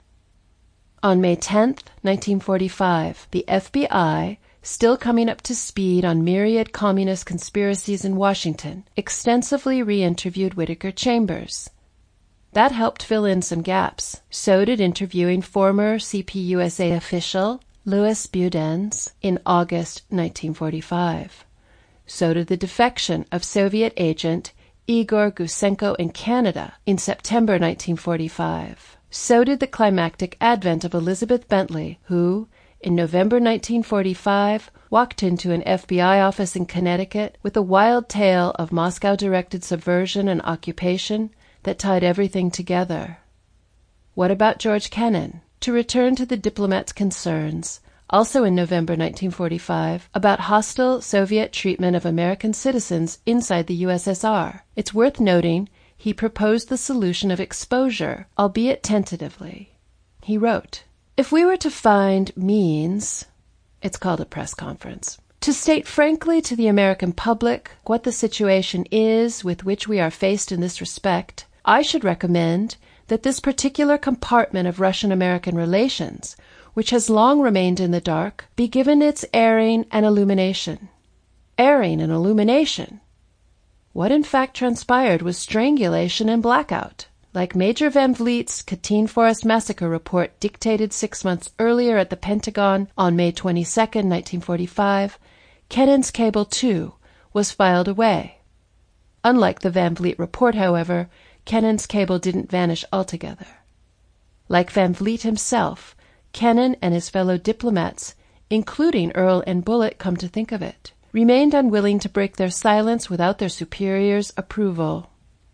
On May tenth, nineteen forty-five, the F B I, still coming up to speed on myriad communist conspiracies in Washington, extensively re-interviewed Whittaker Chambers. That helped fill in some gaps. So did interviewing former C P U S A official Louis Budens in August nineteen forty-five. So did the defection of Soviet agent Igor Gusenko in Canada in September nineteen forty-five. So did the climactic advent of Elizabeth Bentley, who, in November nineteen forty-five, walked into an F B I office in Connecticut with a wild tale of Moscow-directed subversion and occupation that tied everything together. What about George Kennan? To return to the diplomat's concerns, also in November nineteen forty-five, about hostile Soviet treatment of American citizens inside the U S S R, it's worth noting he proposed the solution of exposure, albeit tentatively. He wrote, "If we were to find means," it's called a press conference, "to state frankly to the American public what the situation is with which we are faced in this respect, I should recommend that this particular compartment of Russian-American relations, which has long remained in the dark, be given its airing and illumination." Airing and illumination! What in fact transpired was strangulation and blackout. Like Major Van Vliet's Katyn Forest Massacre report dictated six months earlier at the Pentagon on May twenty-second, nineteen forty-five, Kennan's cable, too, was filed away. Unlike the Van Vliet report, however, Kennan's cable didn't vanish altogether. Like Van Vliet himself, Kennan and his fellow diplomats, including Earl and Bullitt, come to think of it, remained unwilling to break their silence without their superiors' approval.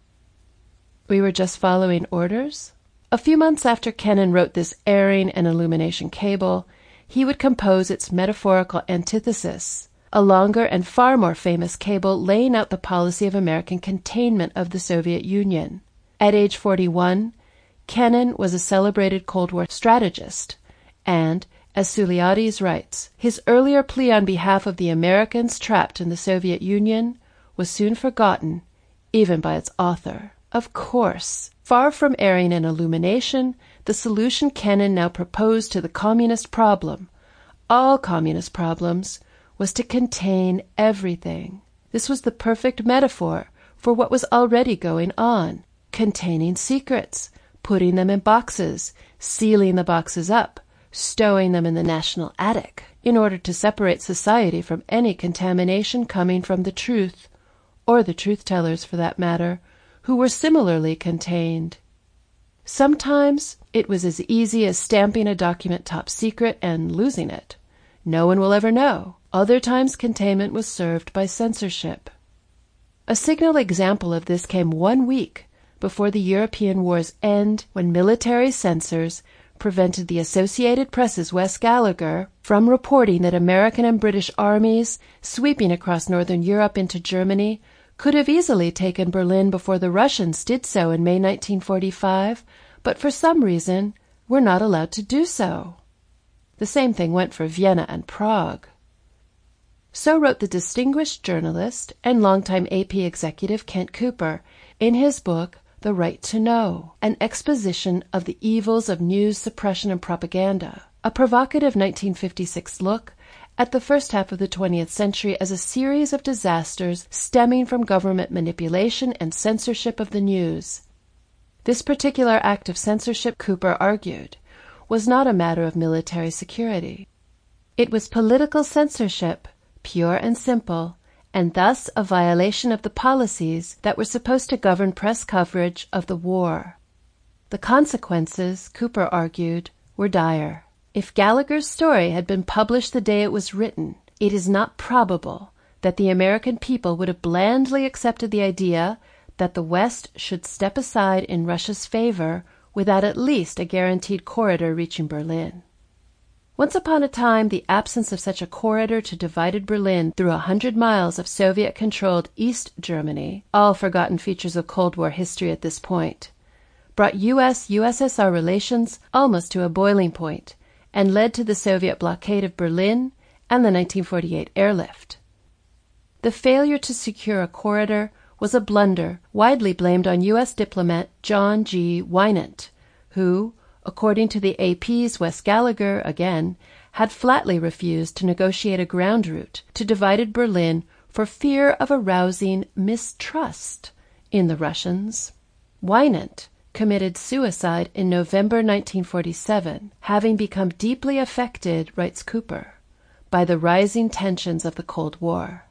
We were just following orders? A few months after Kennan wrote this airing and illumination cable, he would compose its metaphorical antithesis, a longer and far more famous cable laying out the policy of American containment of the Soviet Union. At age forty-one, Kennan was a celebrated Cold War strategist, and, as Suliades writes, his earlier plea on behalf of the Americans trapped in the Soviet Union was soon forgotten, even by its author. Of course, far from airing and illumination, the solution Kennan now proposed to the communist problem, all communist problems, was to contain everything. This was the perfect metaphor for what was already going on, containing secrets, putting them in boxes, sealing the boxes up, stowing them in the national attic, in order to separate society from any contamination coming from the truth, or the truth-tellers for that matter, who were similarly contained. Sometimes it was as easy as stamping a document top secret and losing it. No one will ever know. Other times containment was served by censorship. A signal example of this came one week before the European war's end, when military censors prevented the Associated Press's Wes Gallagher from reporting that American and British armies sweeping across northern Europe into Germany could have easily taken Berlin before the Russians did so in May nineteen forty-five, but for some reason were not allowed to do so. The same thing went for Vienna and Prague. So wrote the distinguished journalist and longtime A P executive Kent Cooper in his book The Right to Know, an exposition of the evils of news suppression and propaganda, a provocative nineteen fifty-six look at the first half of the twentieth century as a series of disasters stemming from government manipulation and censorship of the news. This particular act of censorship, Cooper argued, was not a matter of military security. It was political censorship, pure and simple, and thus a violation of the policies that were supposed to govern press coverage of the war. The consequences, Cooper argued, were dire. If Gallagher's story had been published the day it was written, it is not probable that the American people would have blandly accepted the idea that the West should step aside in Russia's favor without at least a guaranteed corridor reaching Berlin. Once upon a time, the absence of such a corridor to divided Berlin through a hundred miles of Soviet-controlled East Germany, all forgotten features of Cold War history at this point, brought U S U S S R relations almost to a boiling point and led to the Soviet blockade of Berlin and the nineteen forty-eight airlift. The failure to secure a corridor was a blunder widely blamed on U S diplomat John G. Winant, who, according to the A P's Wes Gallagher, again, had flatly refused to negotiate a ground route to divided Berlin for fear of arousing mistrust in the Russians. Winant committed suicide in November nineteen forty-seven, having become deeply affected, writes Cooper, by the rising tensions of the Cold War.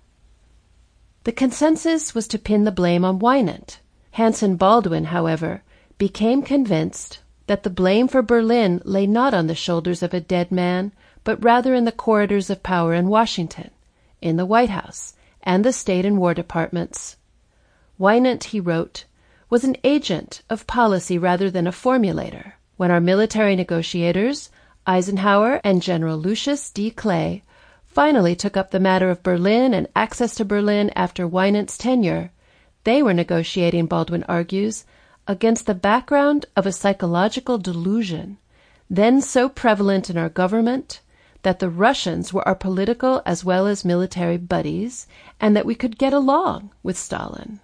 The consensus was to pin the blame on Winant. Hanson Baldwin, however, became convinced that the blame for Berlin lay not on the shoulders of a dead man, but rather in the corridors of power in Washington, in the White House, and the State and War Departments. Winant, he wrote, was an agent of policy rather than a formulator. When our military negotiators, Eisenhower and General Lucius D. Clay, finally took up the matter of Berlin and access to Berlin after Winant's tenure, they were negotiating, Baldwin argues, against the background of a psychological delusion, then so prevalent in our government, that the Russians were our political as well as military buddies, and that we could get along with Stalin.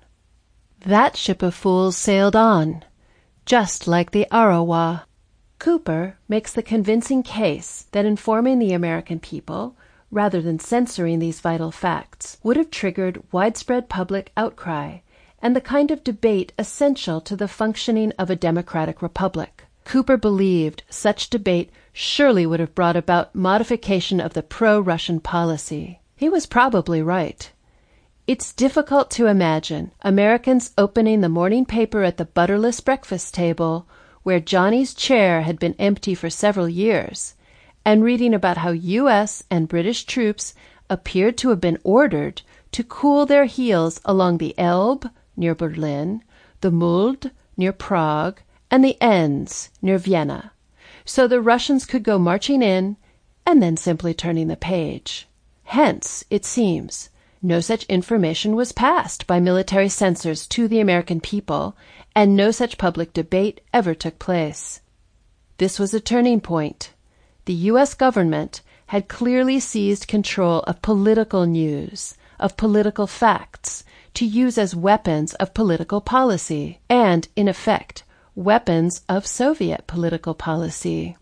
That ship of fools sailed on, just like the Arawa. Cooper makes the convincing case that informing the American people, rather than censoring these vital facts, would have triggered widespread public outcry and the kind of debate essential to the functioning of a democratic republic. Cooper believed such debate surely would have brought about modification of the pro-Russian policy. He was probably right. It's difficult to imagine Americans opening the morning paper at the butterless breakfast table, where Johnny's chair had been empty for several years, and reading about how U S and British troops appeared to have been ordered to cool their heels along the Elbe, near Berlin, the Mulde, near Prague, and the Enns, near Vienna, so the Russians could go marching in and then simply turning the page. Hence, it seems, no such information was passed by military censors to the American people, and no such public debate ever took place. This was a turning point. The U S government had clearly seized control of political news, of political facts, to use as weapons of political policy, and, in effect, weapons of Soviet political policy.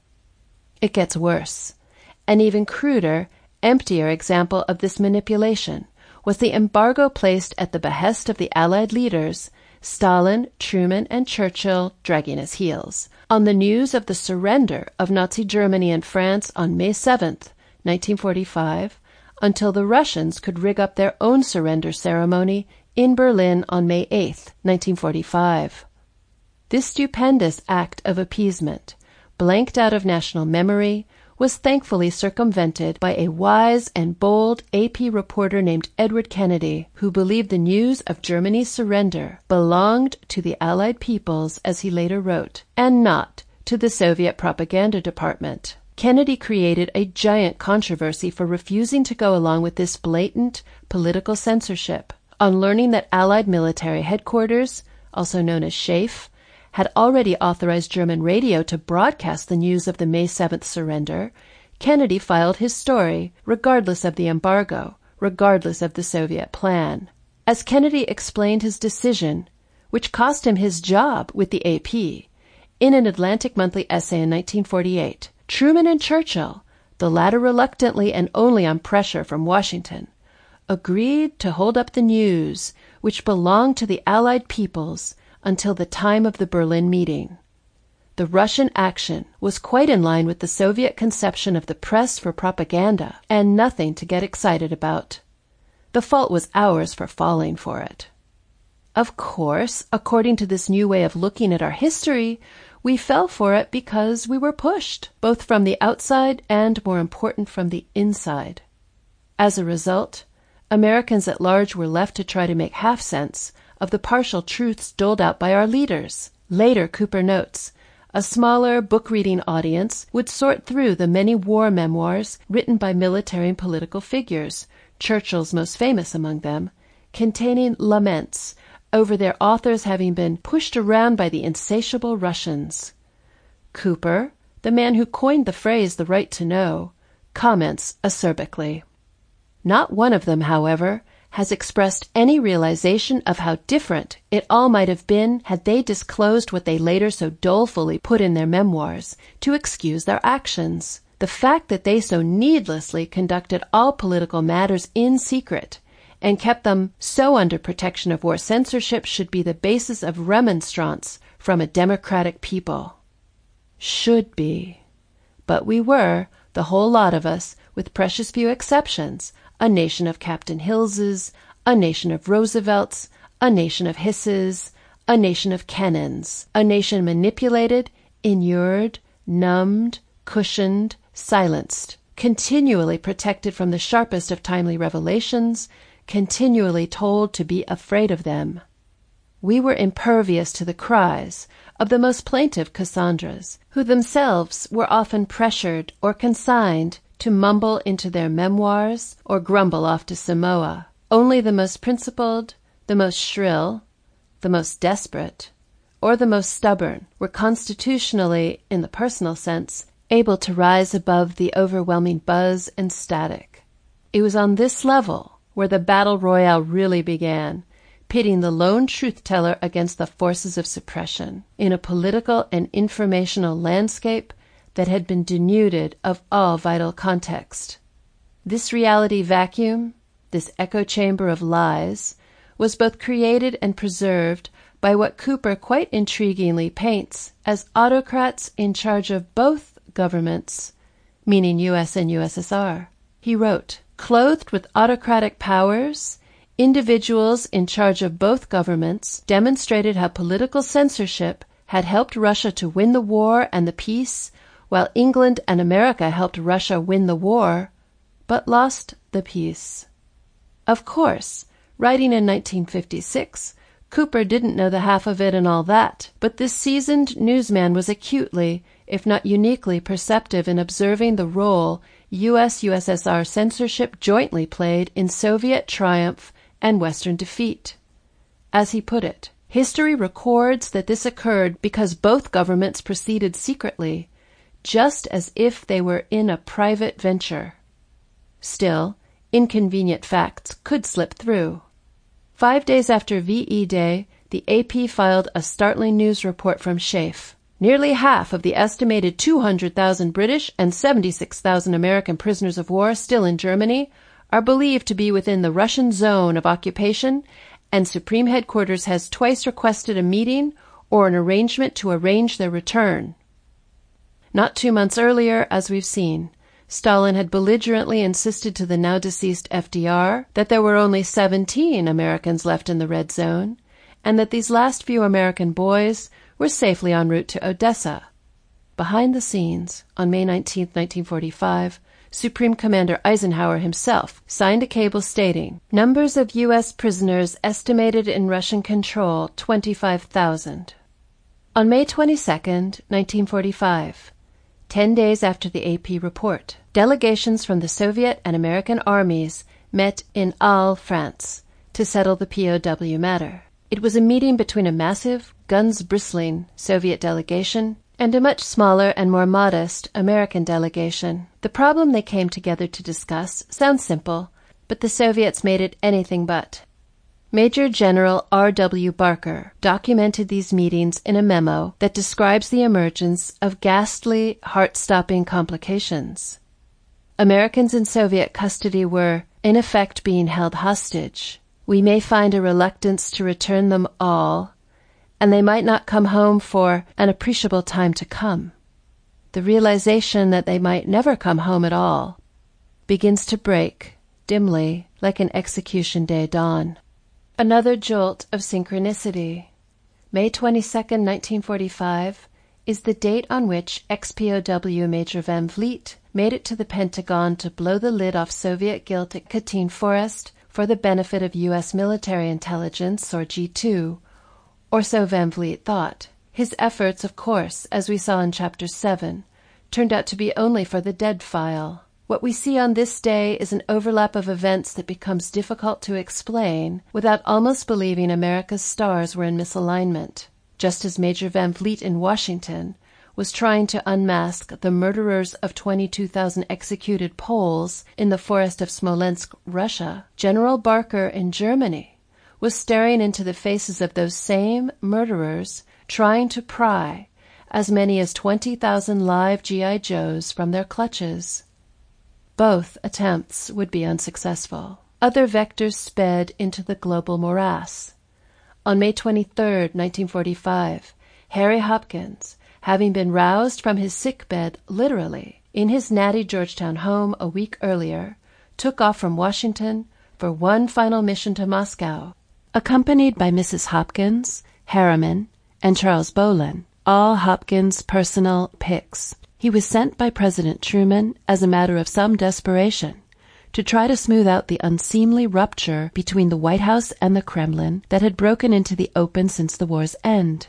It gets worse. An even cruder, emptier example of this manipulation was the embargo placed at the behest of the Allied leaders, Stalin, Truman, and Churchill dragging his heels, on the news of the surrender of Nazi Germany and France on May seventh, nineteen forty-five, until the Russians could rig up their own surrender ceremony in Berlin on May eighth, nineteen forty-five. This stupendous act of appeasement, blanked out of national memory, was thankfully circumvented by a wise and bold A P reporter named Edward Kennedy, who believed the news of Germany's surrender belonged to the Allied peoples, as he later wrote, and not to the Soviet propaganda department. Kennedy created a giant controversy for refusing to go along with this blatant political censorship. On learning that Allied military headquarters, also known as SHAEF, had already authorized German radio to broadcast the news of the May seventh surrender, Kennedy filed his story, regardless of the embargo, regardless of the Soviet plan. As Kennedy explained his decision, which cost him his job with the A P, in an Atlantic Monthly essay in nineteen forty-eight, Truman and Churchill, the latter reluctantly and only on pressure from Washington, agreed to hold up the news, which belonged to the Allied peoples, until the time of the Berlin meeting. The Russian action was quite in line with the Soviet conception of the press for propaganda, and nothing to get excited about. The fault was ours for falling for it. Of course, according to this new way of looking at our history, we fell for it because we were pushed, both from the outside and, more important, from the inside. As a result, Americans at large were left to try to make half sense of the partial truths doled out by our leaders. Later, Cooper notes, a smaller book-reading audience would sort through the many war memoirs written by military and political figures, Churchill's most famous among them, containing laments over their authors having been pushed around by the insatiable Russians. Cooper, the man who coined the phrase the right to know, comments acerbically. Not one of them, however, has expressed any realization of how different it all might have been had they disclosed what they later so dolefully put in their memoirs to excuse their actions. The fact that they so needlessly conducted all political matters in secret and kept them so under protection of war censorship should be the basis of remonstrance from a democratic people. Should be. But we were, the whole lot of us, with precious few exceptions, a nation of Captain Hillses, a nation of Roosevelts, a nation of Hisses, a nation of Kennans, a nation manipulated, inured, numbed, cushioned, silenced, continually protected from the sharpest of timely revelations, continually told to be afraid of them. We were impervious to the cries of the most plaintive Cassandras, who themselves were often pressured or consigned to mumble into their memoirs or grumble off to Samoa. Only the most principled, the most shrill, the most desperate, or the most stubborn were constitutionally, in the personal sense, able to rise above the overwhelming buzz and static. It was on this level where the battle royale really began, pitting the lone truth-teller against the forces of suppression, in a political and informational landscape that had been denuded of all vital context. This reality vacuum, this echo chamber of lies, was both created and preserved by what Cooper quite intriguingly paints as autocrats in charge of both governments, meaning U S and U S S R. He wrote, "Clothed with autocratic powers, individuals in charge of both governments demonstrated how political censorship had helped Russia to win the war and the peace, while England and America helped Russia win the war, but lost the peace." Of course, writing in nineteen fifty-six, Cooper didn't know the half of it and all that, but this seasoned newsman was acutely, if not uniquely, perceptive in observing the role U S U S S R censorship jointly played in Soviet triumph and Western defeat. As he put it, history records that this occurred because both governments proceeded secretly, just as if they were in a private venture. Still, inconvenient facts could slip through. Five days after V E Day, the A P filed a startling news report from Schaef. Nearly half of the estimated two hundred thousand British and seventy-six thousand American prisoners of war still in Germany are believed to be within the Russian zone of occupation, and Supreme Headquarters has twice requested a meeting or an arrangement to arrange their return. Not two months earlier, as we've seen, Stalin had belligerently insisted to the now-deceased F D R that there were only seventeen Americans left in the Red Zone, and that these last few American boys were safely en route to Odessa. Behind the scenes, on May nineteenth, nineteen forty-five, Supreme Commander Eisenhower himself signed a cable stating, "Numbers of U S prisoners estimated in Russian control, twenty-five thousand. On May twenty-second, nineteen forty-five, ten days after the A P report, delegations from the Soviet and American armies met in Halle, France, to settle the P O W matter. It was a meeting between a massive, guns-bristling Soviet delegation and a much smaller and more modest American delegation. The problem they came together to discuss sounds simple, but the Soviets made it anything but. Major General R W Barker documented these meetings in a memo that describes the emergence of ghastly, heart-stopping complications. Americans in Soviet custody were, in effect, being held hostage. We may find a reluctance to return them all, and they might not come home for an appreciable time to come. The realization that they might never come home at all begins to break, dimly, like an execution day dawn. Another jolt of synchronicity. May twenty-second, nineteen forty-five, is the date on which ex-P O W Major Van Vliet made it to the Pentagon to blow the lid off Soviet guilt at Katyn Forest for the benefit of U S military intelligence, or G two, or so Van Vliet thought. His efforts, of course, as we saw in Chapter seven, turned out to be only for the dead file. What we see on this day is an overlap of events that becomes difficult to explain without almost believing America's stars were in misalignment, just as Major Van Vliet in Washington was trying to unmask the murderers of twenty-two thousand executed Poles in the forest of Smolensk, Russia. General Barker in Germany was staring into the faces of those same murderers, trying to pry as many as twenty thousand live G I Joes from their clutches. Both attempts would be unsuccessful. Other vectors sped into the global morass. On May twenty-third, nineteen forty-five, Harry Hopkins, having been roused from his sickbed literally in his natty Georgetown home a week earlier, took off from Washington for one final mission to Moscow, accompanied by Missus Hopkins, Harriman, and Charles Bolin, all Hopkins' personal picks. He was sent by President Truman as a matter of some desperation to try to smooth out the unseemly rupture between the White House and the Kremlin that had broken into the open since the war's end.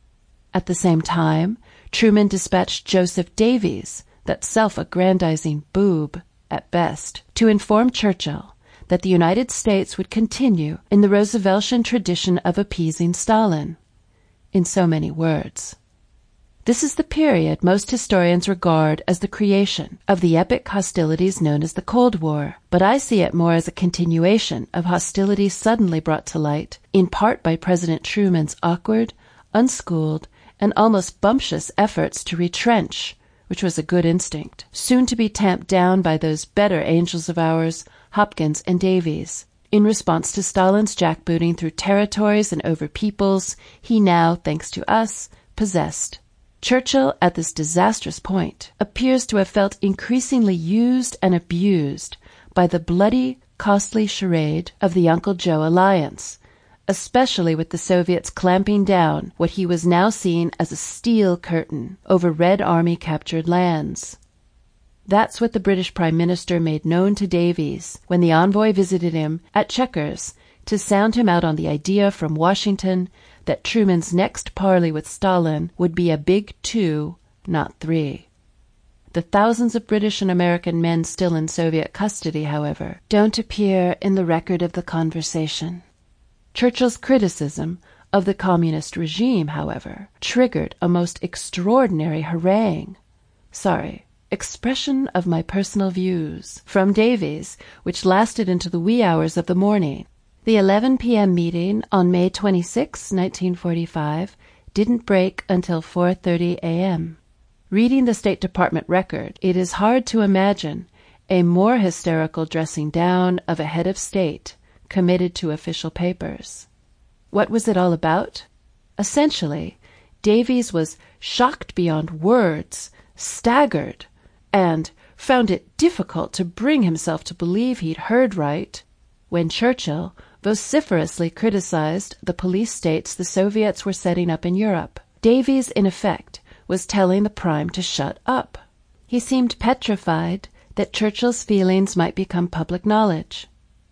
At the same time, Truman dispatched Joseph Davies, that self-aggrandizing boob at best, to inform Churchill that the United States would continue in the Rooseveltian tradition of appeasing Stalin. In so many words. This is the period most historians regard as the creation of the epic hostilities known as the Cold War, but I see it more as a continuation of hostilities suddenly brought to light, in part by President Truman's awkward, unschooled, and almost bumptious efforts to retrench, which was a good instinct, soon to be tamped down by those better angels of ours, Hopkins and Davies, in response to Stalin's jackbooting through territories and over peoples he now, thanks to us, possessed. Churchill, at this disastrous point, appears to have felt increasingly used and abused by the bloody, costly charade of the Uncle Joe alliance, especially with the Soviets clamping down what he was now seeing as a steel curtain over Red Army-captured lands. That's what the British Prime Minister made known to Davies when the envoy visited him at Chequers to sound him out on the idea from Washington that Truman's next parley with Stalin would be a big two, not three. The thousands of British and American men still in Soviet custody, however, don't appear in the record of the conversation. Churchill's criticism of the communist regime, however, triggered a most extraordinary harangue. Sorry, expression of my personal views from Davies, which lasted into the wee hours of the morning. The eleven p.m. meeting on May twenty-sixth, nineteen forty-five, didn't break until four thirty a.m. Reading the State Department record, it is hard to imagine a more hysterical dressing down of a head of state committed to official papers. What was it all about? Essentially, Davies was shocked beyond words, staggered, and found it difficult to bring himself to believe he'd heard right when Churchill vociferously criticized the police states the Soviets were setting up in Europe. Davies, in effect, was telling the Prime to shut up. He seemed petrified that Churchill's feelings might become public knowledge.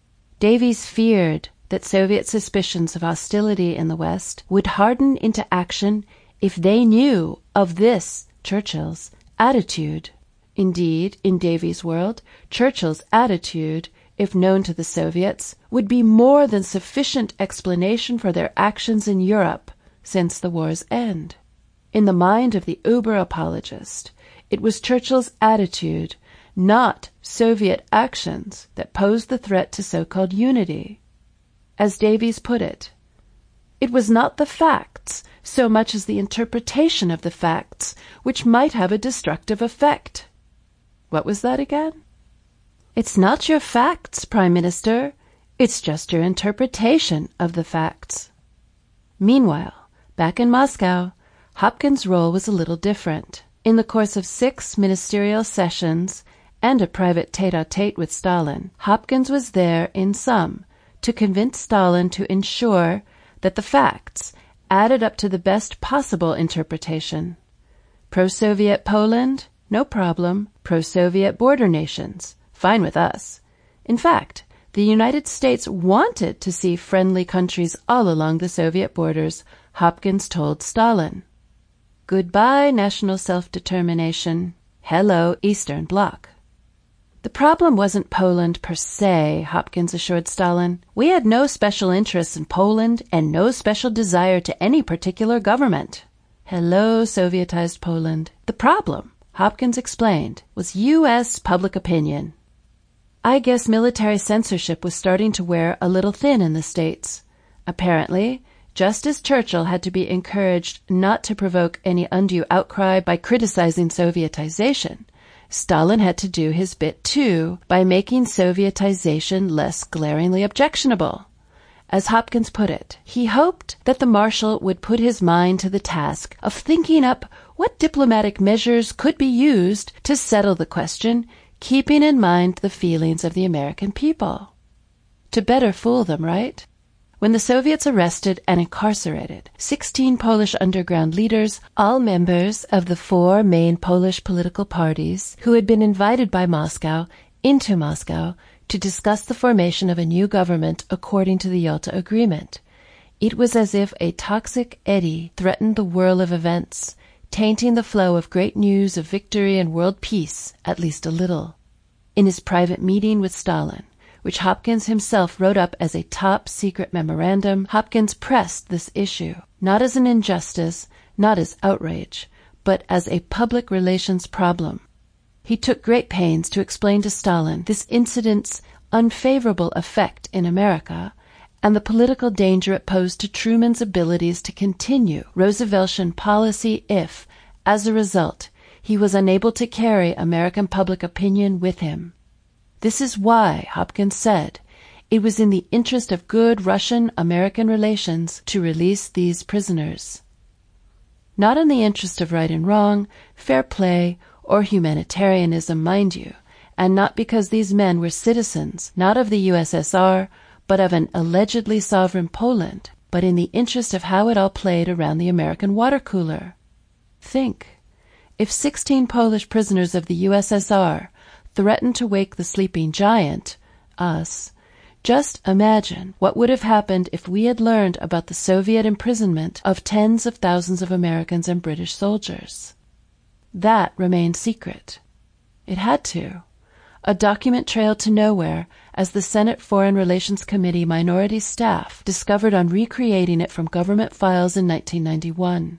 Davies feared that Soviet suspicions of hostility in the West would harden into action if they knew of this, Churchill's, attitude. Indeed, in Davies' world, Churchill's attitude, if known to the Soviets, would be more than sufficient explanation for their actions in Europe since the war's end. In the mind of the uber-apologist, it was Churchill's attitude, not Soviet actions, that posed the threat to so-called unity. As Davies put it, it was not the facts so much as the interpretation of the facts which might have a destructive effect. What was that again? It's not your facts, Prime Minister. It's just your interpretation of the facts. Meanwhile, back in Moscow, Hopkins' role was a little different. In the course of six ministerial sessions and a private tete-a-tete with Stalin, Hopkins was there in sum to convince Stalin to ensure that the facts added up to the best possible interpretation. Pro-Soviet Poland? No problem. Pro-Soviet border nations? Fine with us. In fact, The United States wanted to see friendly countries all along the Soviet borders, Hopkins told Stalin. Goodbye, national self-determination. Hello, Eastern Bloc. The problem wasn't Poland per se, Hopkins assured Stalin. We had no special interests in Poland and no special desire to any particular government. Hello, Sovietized Poland. The problem, Hopkins explained, was U S public opinion. I guess military censorship was starting to wear a little thin in the States. Apparently, just as Churchill had to be encouraged not to provoke any undue outcry by criticizing Sovietization, Stalin had to do his bit too by making Sovietization less glaringly objectionable. As Hopkins put it, he hoped that the Marshal would put his mind to the task of thinking up what diplomatic measures could be used to settle the question, keeping in mind the feelings of the American people. To better fool them, right? When the Soviets arrested and incarcerated sixteen Polish underground leaders, all members of the four main Polish political parties who had been invited by Moscow into Moscow to discuss the formation of a new government according to the Yalta Agreement, it was as if a toxic eddy threatened the whirl of events, tainting the flow of great news of victory and world peace at least a little. In his private meeting with Stalin, which Hopkins himself wrote up as a top-secret memorandum, Hopkins pressed this issue, not as an injustice, not as outrage, but as a public relations problem. He took great pains to explain to Stalin this incident's unfavorable effect in America and the political danger it posed to Truman's abilities to continue Rooseveltian policy if, as a result, he was unable to carry American public opinion with him. This is why, Hopkins said, it was in the interest of good Russian-American relations to release these prisoners. Not in the interest of right and wrong, fair play, or humanitarianism, mind you, and not because these men were citizens, not of the U S S R, but of an allegedly sovereign Poland, but in the interest of how it all played around the American water cooler. Think, if sixteen Polish prisoners of the U S S R threatened to wake the sleeping giant, us, just imagine what would have happened if we had learned about the Soviet imprisonment of tens of thousands of Americans and British soldiers. That remained secret. It had to. A document trailed to nowhere as the Senate Foreign Relations Committee minority staff discovered on recreating it from government files in nineteen ninety-one.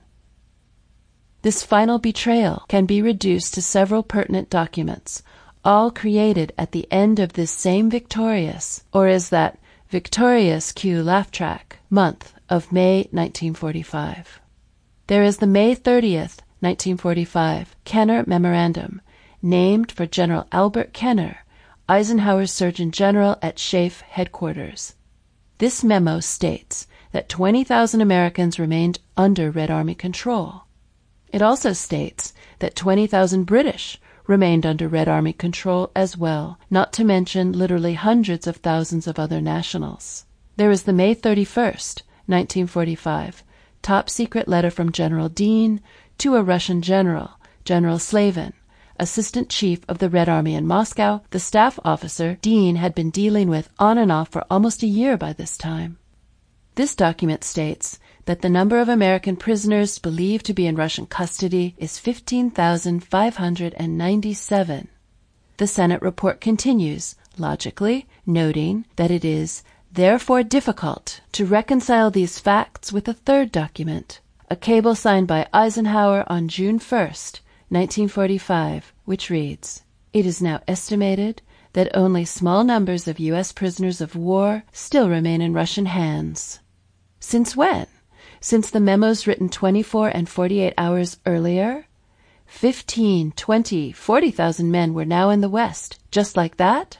This final betrayal can be reduced to several pertinent documents, all created at the end of this same victorious, or is that victorious cue laugh track, month of May nineteen forty-five. There is the May thirtieth, nineteen forty-five, Kenner Memorandum, named for General Albert Kenner, Eisenhower's Surgeon General at SHAEF headquarters. This memo states that twenty thousand Americans remained under Red Army control. It also states that twenty thousand British remained under Red Army control as well, not to mention literally hundreds of thousands of other nationals. There is the May thirty-first, nineteen forty-five, top-secret letter from General Dean to a Russian general, General Slavin, assistant chief of the Red Army in Moscow, the staff officer Dean had been dealing with on and off for almost a year by this time. This document states that the number of American prisoners believed to be in Russian custody is fifteen thousand five hundred ninety-seven. The Senate report continues, logically, noting that it is therefore difficult to reconcile these facts with a third document, a cable signed by Eisenhower on June first, nineteen forty-five, which reads, "It is now estimated that only small numbers of U S prisoners of war still remain in Russian hands." Since when? Since the memos written twenty-four and forty-eight hours earlier? Fifteen, twenty, forty thousand men were now in the West, just like that?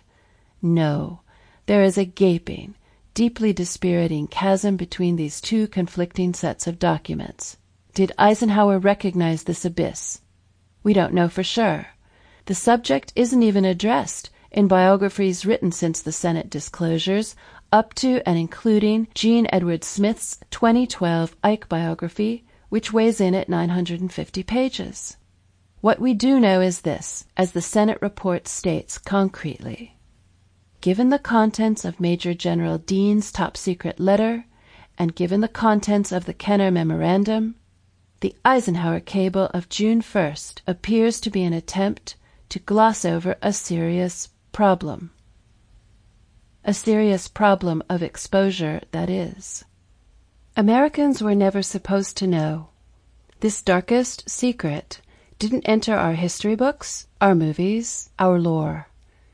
No, there is a gaping, deeply dispiriting chasm between these two conflicting sets of documents. Did Eisenhower recognize this abyss? We don't know for sure. The subject isn't even addressed in biographies written since the Senate disclosures, up to and including Gene Edward Smith's twenty twelve Ike biography, which weighs in at nine hundred fifty pages. What we do know is this, as the Senate report states concretely. given the contents of Major General Dean's top-secret letter, and given the contents of the Kenner Memorandum, the Eisenhower cable of June first appears to be an attempt to gloss over a serious problem. A serious problem of exposure, that is. Americans were never supposed to know. This darkest secret didn't enter our history books, our movies, our lore.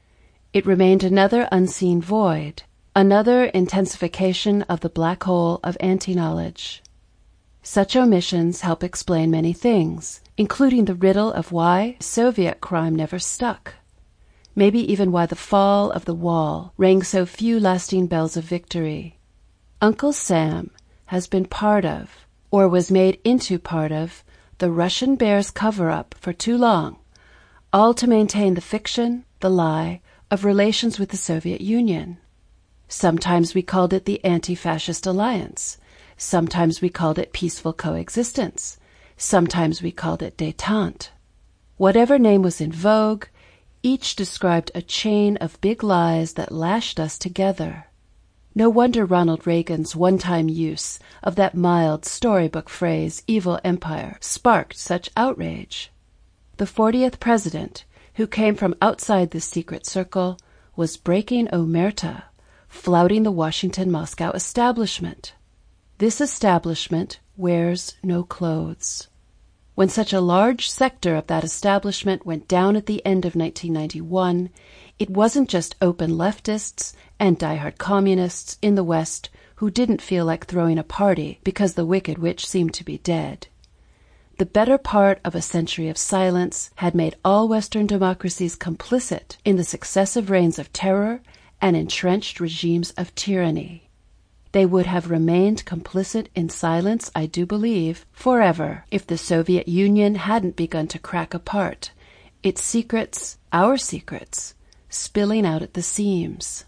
It remained another unseen void, another intensification of the black hole of anti-knowledge. Such omissions help explain many things, including the riddle of why Soviet crime never stuck. Maybe even why the fall of the wall rang so few lasting bells of victory. Uncle Sam has been part of, or was made into part of, the Russian bear's cover-up for too long, all to maintain the fiction, the lie, of relations with the Soviet Union. Sometimes we called it the Anti-Fascist Alliance. Sometimes we called it peaceful coexistence. Sometimes we called it détente. Whatever name was in vogue, each described a chain of big lies that lashed us together. No wonder Ronald Reagan's one-time use of that mild storybook phrase, evil empire, sparked such outrage. The fortieth president, who came from outside this secret circle, was breaking omerta, flouting the Washington-Moscow establishment. This establishment wears no clothes. When such a large sector of that establishment went down at the end of nineteen ninety-one, it wasn't just open leftists and diehard communists in the West who didn't feel like throwing a party because the Wicked Witch seemed to be dead. The better part of a century of silence had made all Western democracies complicit in the successive reigns of terror and entrenched regimes of tyranny. They would have remained complicit in silence, I do believe, forever if the Soviet Union hadn't begun to crack apart, its secrets, our secrets, spilling out at the seams.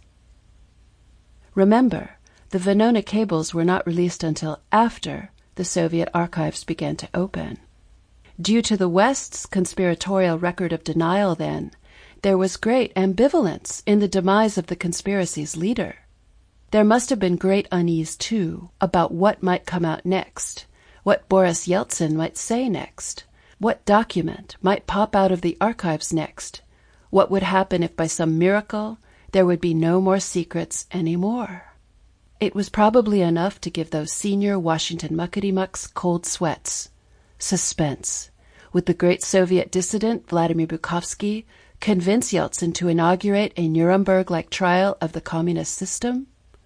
Remember, the Venona cables were not released until after the Soviet archives began to open. Due to the West's conspiratorial record of denial then, there was great ambivalence in the demise of the conspiracy's leader. There must have been great unease, too, about what might come out next, what Boris Yeltsin might say next, what document might pop out of the archives next, what would happen if by some miracle there would be no more secrets anymore. It was probably enough to give those senior Washington muckety-mucks cold sweats. Suspense. Would the great Soviet dissident Vladimir Bukovsky convince Yeltsin to inaugurate a Nuremberg-like trial of the communist system?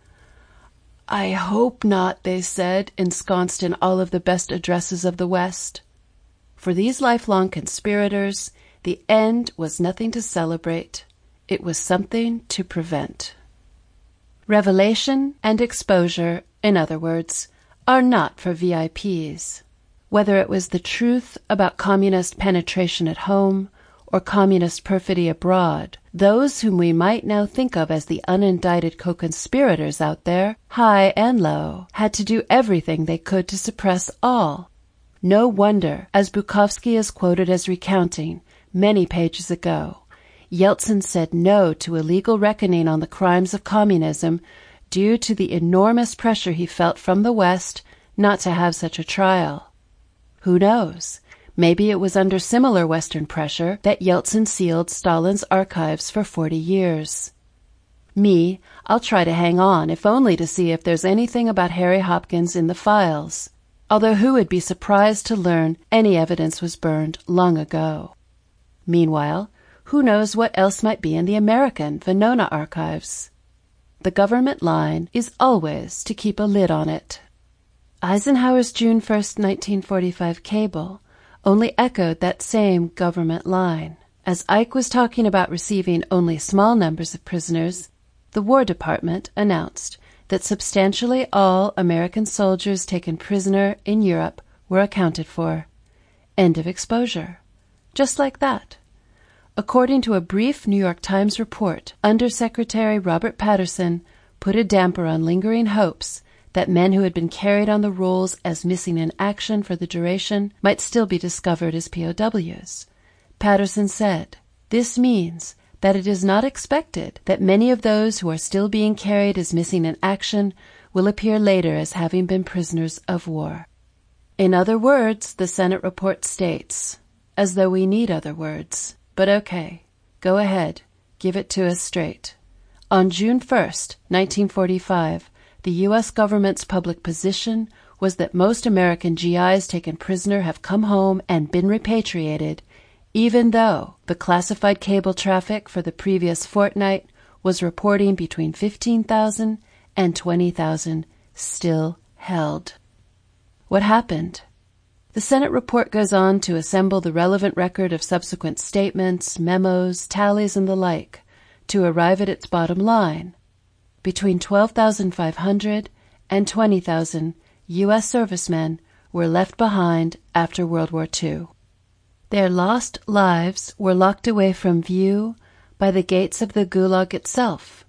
I hope not, they said, ensconced in all of the best addresses of the West. For these lifelong conspirators, the end was nothing to celebrate. It was something to prevent. Revelation and exposure, in other words, are not for V I Ps. Whether it was the truth about communist penetration at home or communist perfidy abroad, those whom we might now think of as the unindicted co-conspirators out there, high and low, had to do everything they could to suppress all. No wonder, as Bukovsky is quoted as recounting many pages ago, Yeltsin said no to a legal reckoning on the crimes of communism due to the enormous pressure he felt from the West not to have such a trial. Who knows? Maybe it was under similar Western pressure that Yeltsin sealed Stalin's archives for forty years. Me, I'll try to hang on, if only to see if there's anything about Harry Hopkins in the files, although who would be surprised to learn any evidence was burned long ago. Meanwhile, who knows what else might be in the American Venona archives? The government line is always to keep a lid on it. Eisenhower's June first, nineteen forty-five cable only echoed that same government line. As Ike was talking about receiving only small numbers of prisoners, the War Department announced that substantially all American soldiers taken prisoner in Europe were accounted for. End of exposure. Just like that. According to a brief New York Times report, Undersecretary Robert Patterson put a damper on lingering hopes that men who had been carried on the rolls as missing in action for the duration might still be discovered as P O Ws. Patterson said, "This means that it is not expected that many of those who are still being carried as missing in action will appear later as having been prisoners of war. In other words, the Senate report states, as though we need other words, but okay, go ahead, give it to us straight. On June first, nineteen forty-five, the U S government's public position was that most American G Is taken prisoner have come home and been repatriated, even though the classified cable traffic for the previous fortnight was reporting between fifteen thousand and twenty thousand still held. What happened? The Senate report goes on to assemble the relevant record of subsequent statements, memos, tallies, and the like, to arrive at its bottom line. Between twelve thousand five hundred and twenty thousand U S servicemen were left behind after World War Two. Their lost lives were locked away from view by the gates of the Gulag itself,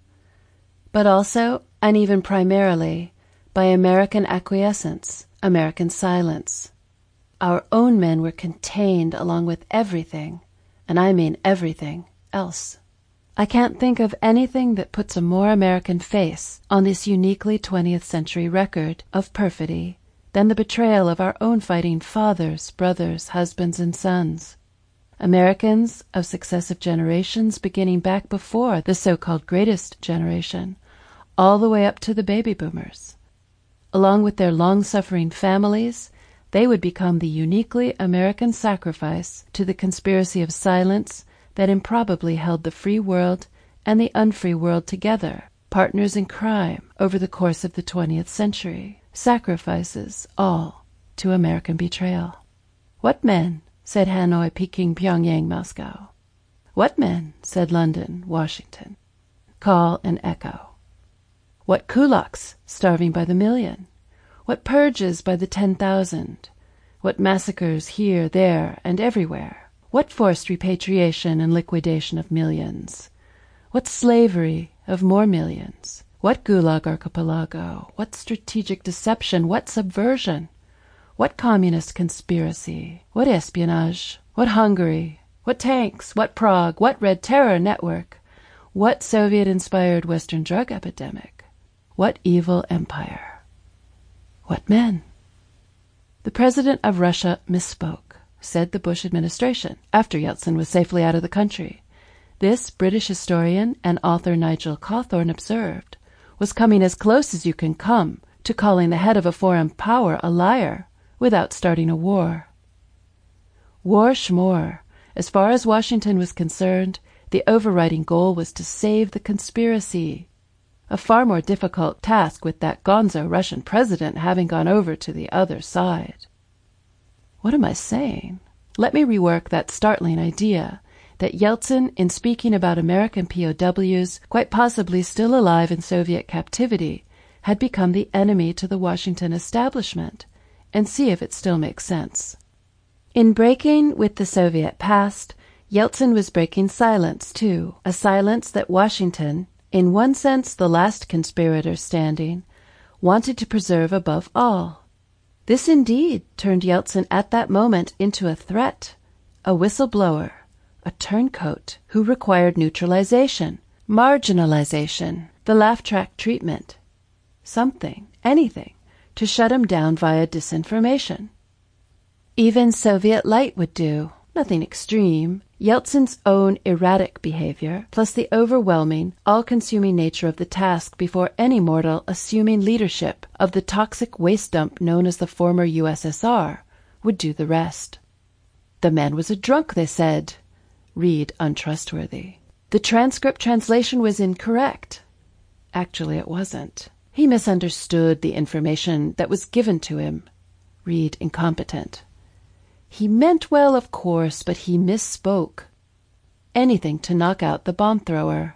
but also, and even primarily, by American acquiescence, American silence. Our own men were contained along with everything, and I mean everything, else. I can't think of anything that puts a more American face on this uniquely twentieth century record of perfidy than the betrayal of our own fighting fathers, brothers, husbands, and sons. Americans of successive generations beginning back before the so-called greatest generation, all the way up to the baby boomers. Along with their long-suffering families, they would become the uniquely American sacrifice to the conspiracy of silence that improbably held the free world and the unfree world together, partners in crime over the course of the twentieth century, sacrifices all to American betrayal. What men, said Hanoi, Peking, Pyongyang, Moscow. What men, said London, Washington. Call and echo. What kulaks starving by the million? What purges by the ten thousand? What massacres here, there, and everywhere? What forced repatriation and liquidation of millions? What slavery of more millions? What Gulag archipelago? What strategic deception? What subversion? What communist conspiracy? What espionage? What Hungary? What tanks? What Prague? What Red Terror network? What Soviet-inspired Western drug epidemic? What evil empire? What men? The president of Russia misspoke, said the Bush administration, after Yeltsin was safely out of the country. This, British historian and author Nigel Cawthorne observed, was coming as close as you can come to calling the head of a foreign power a liar without starting a war. War schmore. As far as Washington was concerned, the overriding goal was to save the conspiracy. A far more difficult task with that gonzo Russian president having gone over to the other side. What am I saying? Let me rework that startling idea that Yeltsin, in speaking about American P O Ws, quite possibly still alive in Soviet captivity, had become the enemy to the Washington establishment, and see if it still makes sense. In breaking with the Soviet past, Yeltsin was breaking silence, too, a silence that Washington, in one sense the last conspirator standing, wanted to preserve above all. This indeed turned Yeltsin at that moment into a threat, a whistleblower, a turncoat who required neutralization, marginalization, the laugh track treatment, something, anything, to shut him down via disinformation. Even Soviet light would do, nothing extreme. Yeltsin's own erratic behavior, plus the overwhelming, all-consuming nature of the task before any mortal assuming leadership of the toxic waste dump known as the former U S S R, would do the rest. The man was a drunk, they said. Read untrustworthy. The transcript translation was incorrect. Actually, it wasn't. He misunderstood the information that was given to him. Read incompetent. He meant well, of course, but he misspoke. Anything to knock out the bomb thrower.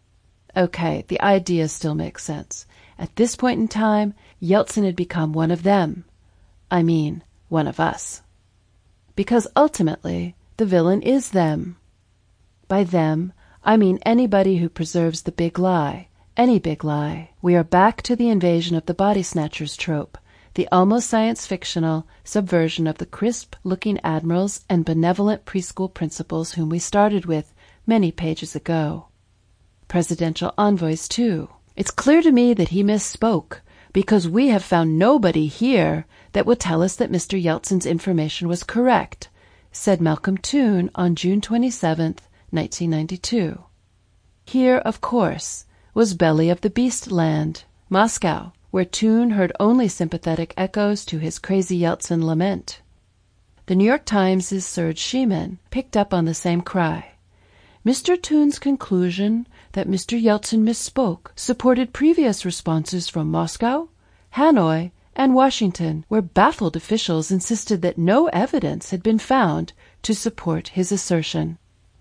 Okay, the idea still makes sense. At this point in time, Yeltsin had become one of them. I mean, one of us. Because ultimately, the villain is them. By them, I mean anybody who preserves the big lie, any big lie. We are back to the invasion of the body snatchers trope, the almost science-fictional subversion of the crisp-looking admirals and benevolent preschool principals whom we started with many pages ago. Presidential envoys, too. It's clear to me that he misspoke, because we have found nobody here that will tell us that Mister Yeltsin's information was correct, said Malcolm Toon on June twenty-seventh, nineteen ninety-two. Here, of course, was Belly of the Beast land, Moscow, where Toon heard only sympathetic echoes to his crazy Yeltsin lament. The New York Times' Serge Sheeman picked up on the same cry. Mister Toon's conclusion that Mister Yeltsin misspoke supported previous responses from Moscow, Hanoi, and Washington, where baffled officials insisted that no evidence had been found to support his assertion.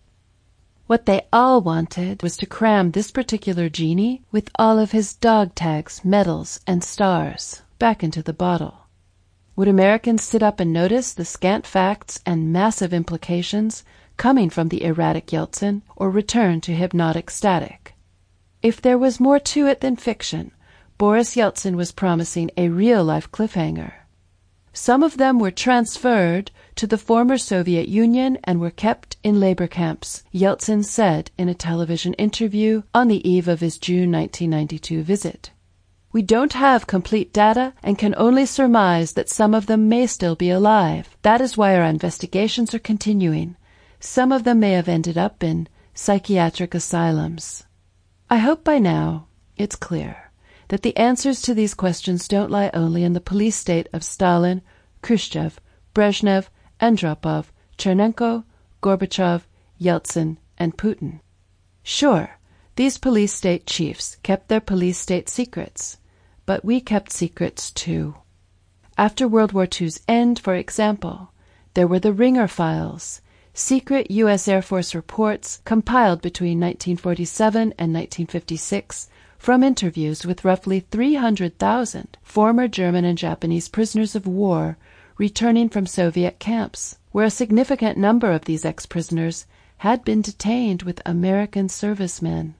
What they all wanted was to cram this particular genie with all of his dog tags, medals, and stars back into the bottle. Would Americans sit up and notice the scant facts and massive implications coming from the erratic Yeltsin, or return to hypnotic static? If there was more to it than fiction, Boris Yeltsin was promising a real-life cliffhanger. Some of them were transferred to the former Soviet Union and were kept in labor camps, Yeltsin said in a television interview on the eve of his June nineteen ninety-two visit. We don't have complete data and can only surmise that some of them may still be alive. That is why our investigations are continuing. Some of them may have ended up in psychiatric asylums. I hope by now it's clear that the answers to these questions don't lie only in the police state of Stalin, Khrushchev, Brezhnev, Andropov, Chernenko, Gorbachev, Yeltsin, and Putin. Sure, these police state chiefs kept their police state secrets, but we kept secrets too. After World War Two's end, for example, there were the Ringer files, secret U S Air Force reports compiled between nineteen forty-seven and nineteen fifty-six from interviews with roughly three hundred thousand former German and Japanese prisoners of war returning from Soviet camps, where a significant number of these ex-prisoners had been detained with American servicemen.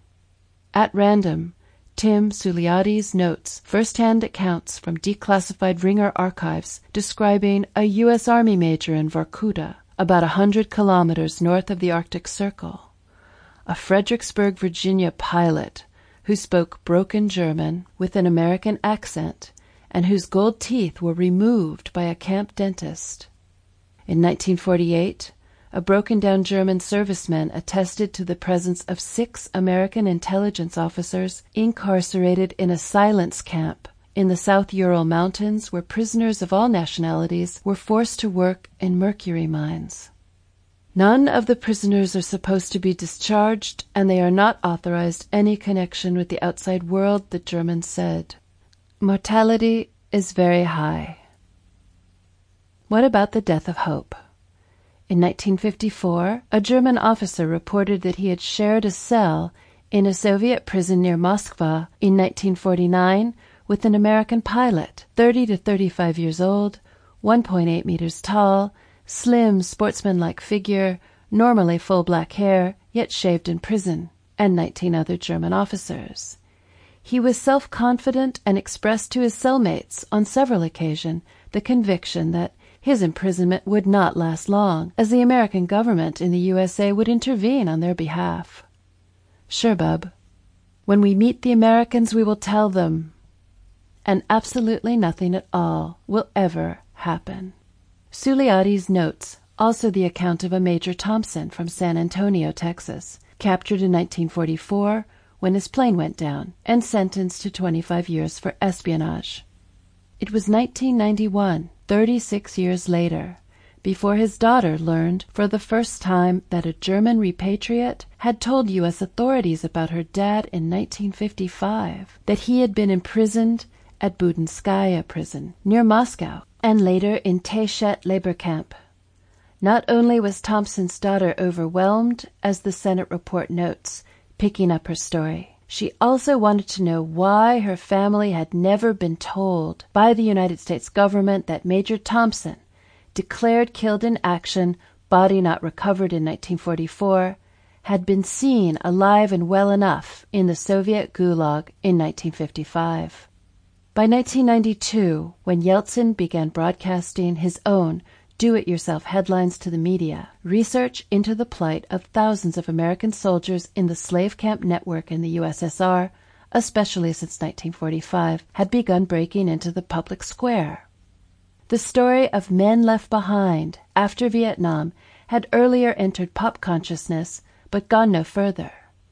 At random, Tim Suliades notes first-hand accounts from declassified Ringer archives describing a U S Army major in Vorkuta, about a hundred kilometers north of the Arctic Circle, a Fredericksburg, Virginia pilot who spoke broken German with an American accent and whose gold teeth were removed by a camp dentist. In nineteen forty-eight, a broken-down German serviceman attested to the presence of six American intelligence officers incarcerated in a silence camp in the South Ural Mountains, where prisoners of all nationalities were forced to work in mercury mines. None of the prisoners are supposed to be discharged, and they are not authorized any connection with the outside world, the Germans said. Mortality is very high. What about the death of hope? In nineteen fifty-four, a German officer reported that he had shared a cell in a Soviet prison near Moskva in nineteen forty-nine with an American pilot, thirty to thirty-five years old, one point eight meters tall, slim, sportsmanlike figure, normally full black hair, yet shaved in prison, and nineteen other German officers. He was self-confident and expressed to his cellmates on several occasions the conviction that his imprisonment would not last long, as the American government in the U S A would intervene on their behalf. Sure, bub. When we meet the Americans, we will tell them. And absolutely nothing at all will ever happen. Suliades notes also the account of a Major Thompson from San Antonio, Texas, captured in nineteen forty-four when his plane went down, and sentenced to twenty-five years for espionage. It was nineteen ninety-one, thirty-six years later, before his daughter learned for the first time that a German repatriate had told U S authorities about her dad in nineteen fifty-five, that he had been imprisoned at Budenskaya prison near Moscow, and later in Tayshet labor camp. Not only was Thompson's daughter overwhelmed, as the Senate report notes, picking up her story, she also wanted to know why her family had never been told by the United States government that Major Thompson, declared killed in action, body not recovered in nineteen forty-four, had been seen alive and well enough in the Soviet Gulag in nineteen fifty-five. By nineteen ninety-two, when Yeltsin began broadcasting his own do-it-yourself headlines to the media, research into the plight of thousands of American soldiers in the slave camp network in the U S S R, especially since nineteen forty-five, had begun breaking into the public square. The story of men left behind after Vietnam had earlier entered pop consciousness, but gone no further.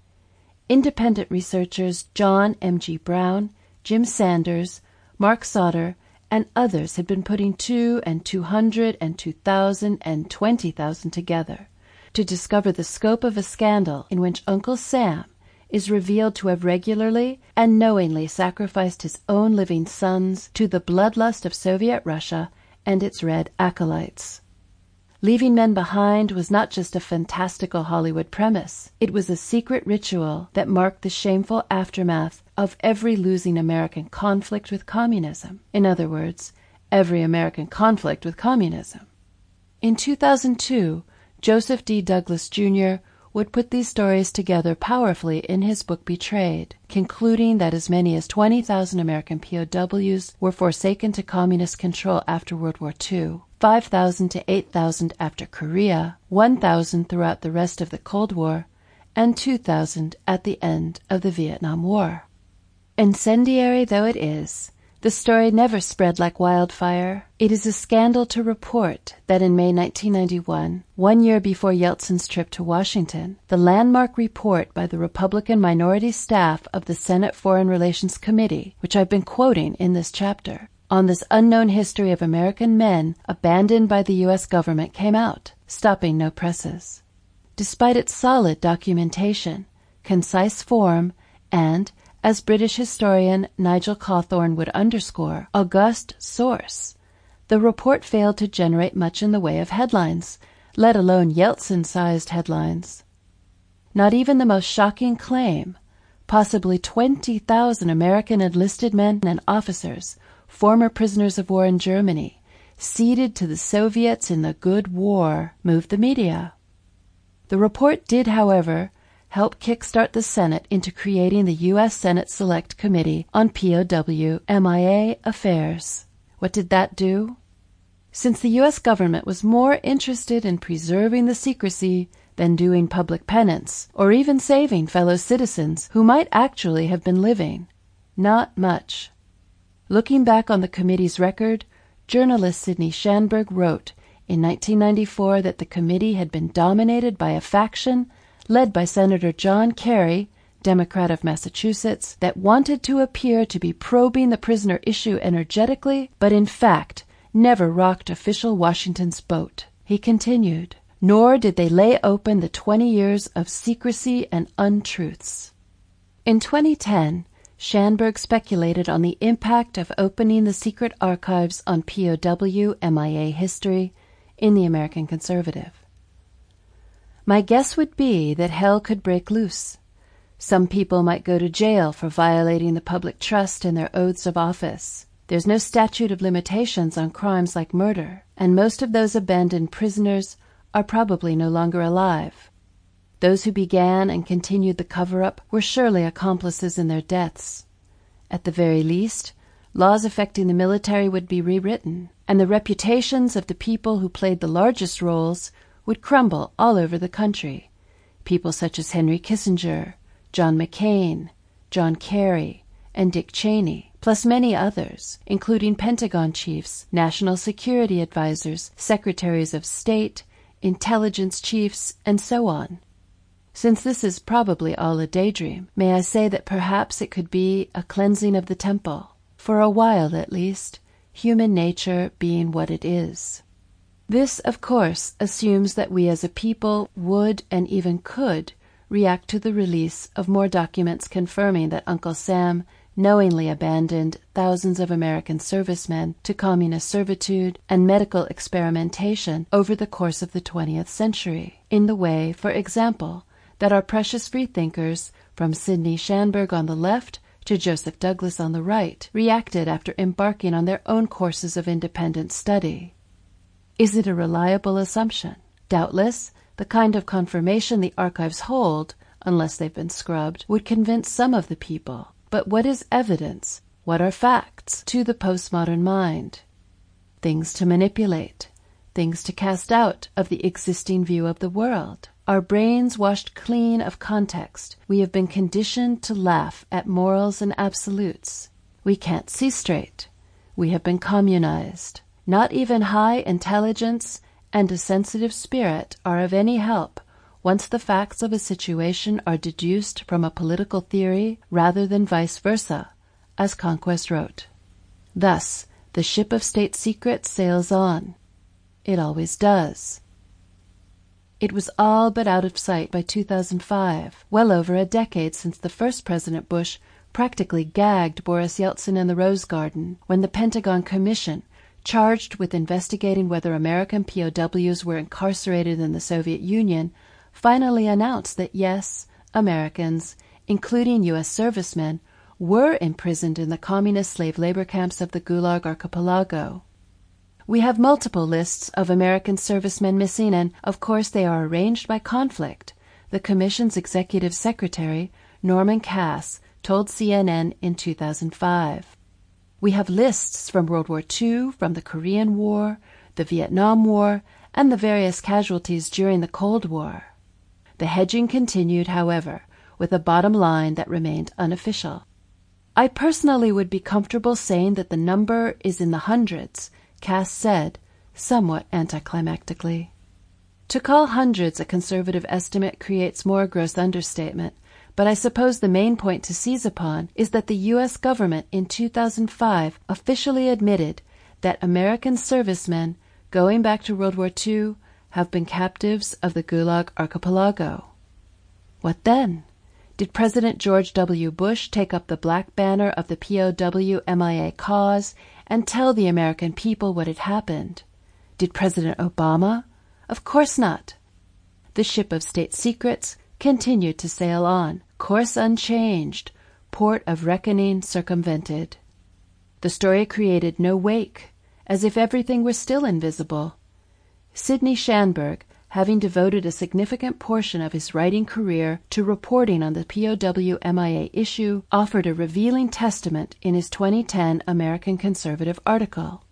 Independent researchers John M G Brown, Jim Sanders, Mark Sauter, and others had been putting two and two hundred and two thousand and twenty thousand together to discover the scope of a scandal in which Uncle Sam is revealed to have regularly and knowingly sacrificed his own living sons to the bloodlust of Soviet Russia and its red acolytes. Leaving men behind was not just a fantastical Hollywood premise. It was a secret ritual that marked the shameful aftermath of every losing American conflict with communism. In other words, every American conflict with communism. In two thousand two, Joseph D. Douglas Junior would put these stories together powerfully in his book Betrayed, concluding that as many as twenty thousand American P O Ws were forsaken to communist control after World War Two, five thousand to eight thousand after Korea, one thousand throughout the rest of the Cold War, and two thousand at the end of the Vietnam War. Incendiary though it is, the story never spread like wildfire. It is a scandal to report that in May nineteen ninety-one, one year before Yeltsin's trip to Washington, the landmark report by the Republican minority staff of the Senate Foreign Relations Committee, which I've been quoting in this chapter, on this unknown history of American men abandoned by the U S government came out, stopping no presses. Despite its solid documentation, concise form, and, as British historian Nigel Cawthorne would underscore, august source, the report failed to generate much in the way of headlines, let alone Yeltsin-sized headlines. Not even the most shocking claim, possibly twenty thousand American enlisted men and officers, former prisoners of war in Germany, ceded to the Soviets in the Good War, moved the media. The report did, however, help kickstart the Senate into creating the U S Senate Select Committee on P O W M I A Affairs. What did that do? Since the U S government was more interested in preserving the secrecy than doing public penance, or even saving fellow citizens who might actually have been living, not much. Looking back on the committee's record, journalist Sidney Schanberg wrote in nineteen ninety-four that the committee had been dominated by a faction led by Senator John Kerry, Democrat of Massachusetts, that wanted to appear to be probing the prisoner issue energetically, but in fact never rocked official Washington's boat. He continued, nor did they lay open the twenty years of secrecy and untruths. In twenty ten, Schanberg speculated on the impact of opening the secret archives on P O W M I A history in the American Conservative. My guess would be that hell could break loose. Some people might go to jail for violating the public trust in their oaths of office. There's no statute of limitations on crimes like murder, and most of those abandoned prisoners are probably no longer alive. Those who began and continued the cover-up were surely accomplices in their deaths. At the very least, laws affecting the military would be rewritten, and the reputations of the people who played the largest roles would crumble all over the country. People such as Henry Kissinger, John McCain, John Kerry, and Dick Cheney, plus many others, including Pentagon chiefs, national security advisors, secretaries of state, intelligence chiefs, and so on. Since this is probably all a daydream, may I say that perhaps it could be a cleansing of the temple, for a while at least, human nature being what it is. This, of course, assumes that we as a people would and even could react to the release of more documents confirming that Uncle Sam knowingly abandoned thousands of American servicemen to communist servitude and medical experimentation over the course of the twentieth century, in the way, for example, that our precious freethinkers, from Sidney Schanberg on the left to Joseph Douglas on the right, reacted after embarking on their own courses of independent study. Is it a reliable assumption? Doubtless, the kind of confirmation the archives hold, unless they've been scrubbed, would convince some of the people. But what is evidence? What are facts to the postmodern mind? Things to manipulate, things to cast out of the existing view of the world. Our brains washed clean of context, we have been conditioned to laugh at morals and absolutes. We can't see straight. We have been communized. Not even high intelligence and a sensitive spirit are of any help once the facts of a situation are deduced from a political theory rather than vice versa, as Conquest wrote. Thus, the ship of state secrets sails on. It always does. It was all but out of sight by two thousand five, well over a decade since the first President Bush practically gagged Boris Yeltsin in the Rose Garden when the Pentagon Commission, charged with investigating whether American P O Ws were incarcerated in the Soviet Union, finally announced that yes, Americans, including U S servicemen, were imprisoned in the communist slave labor camps of the Gulag Archipelago. We have multiple lists of American servicemen missing, and of course they are arranged by conflict. The Commission's executive secretary, Norman Cass, told C N N in two thousand five. We have lists from World War Two, from the Korean War, the Vietnam War, and the various casualties during the Cold War. The hedging continued, however, with a bottom line that remained unofficial. I personally would be comfortable saying that the number is in the hundreds, Cass said, somewhat anticlimactically. To call hundreds a conservative estimate creates more gross understatement, but I suppose the main point to seize upon is that the U S government in two thousand five officially admitted that American servicemen going back to World War Two have been captives of the Gulag Archipelago. What then? Did President George W. Bush take up the black banner of the P O W M I A cause and tell the American people what had happened? Did President Obama? Of course not. The ship of state secrets continued to sail on, course unchanged, port of reckoning circumvented. The story created no wake, as if everything were still invisible. Sidney Schanberg, having devoted a significant portion of his writing career to reporting on the P O W M I A issue, offered a revealing testament in his twenty ten American Conservative article.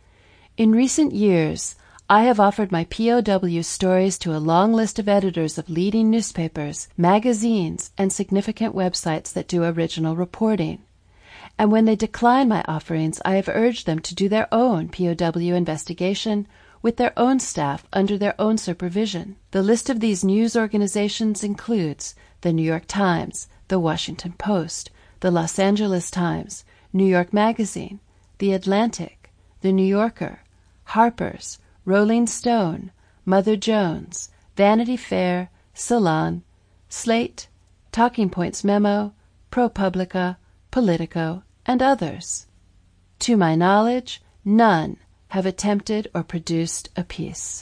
In recent years, I have offered my P O W stories to a long list of editors of leading newspapers, magazines, and significant websites that do original reporting. And when they decline my offerings, I have urged them to do their own P O W investigation with their own staff under their own supervision. The list of these news organizations includes the New York Times, the Washington Post, the Los Angeles Times, New York Magazine, the Atlantic, the New Yorker, Harper's, Rolling Stone, Mother Jones, Vanity Fair, Salon, Slate, Talking Points Memo, ProPublica, Politico, and others. To my knowledge, none have attempted or produced a piece.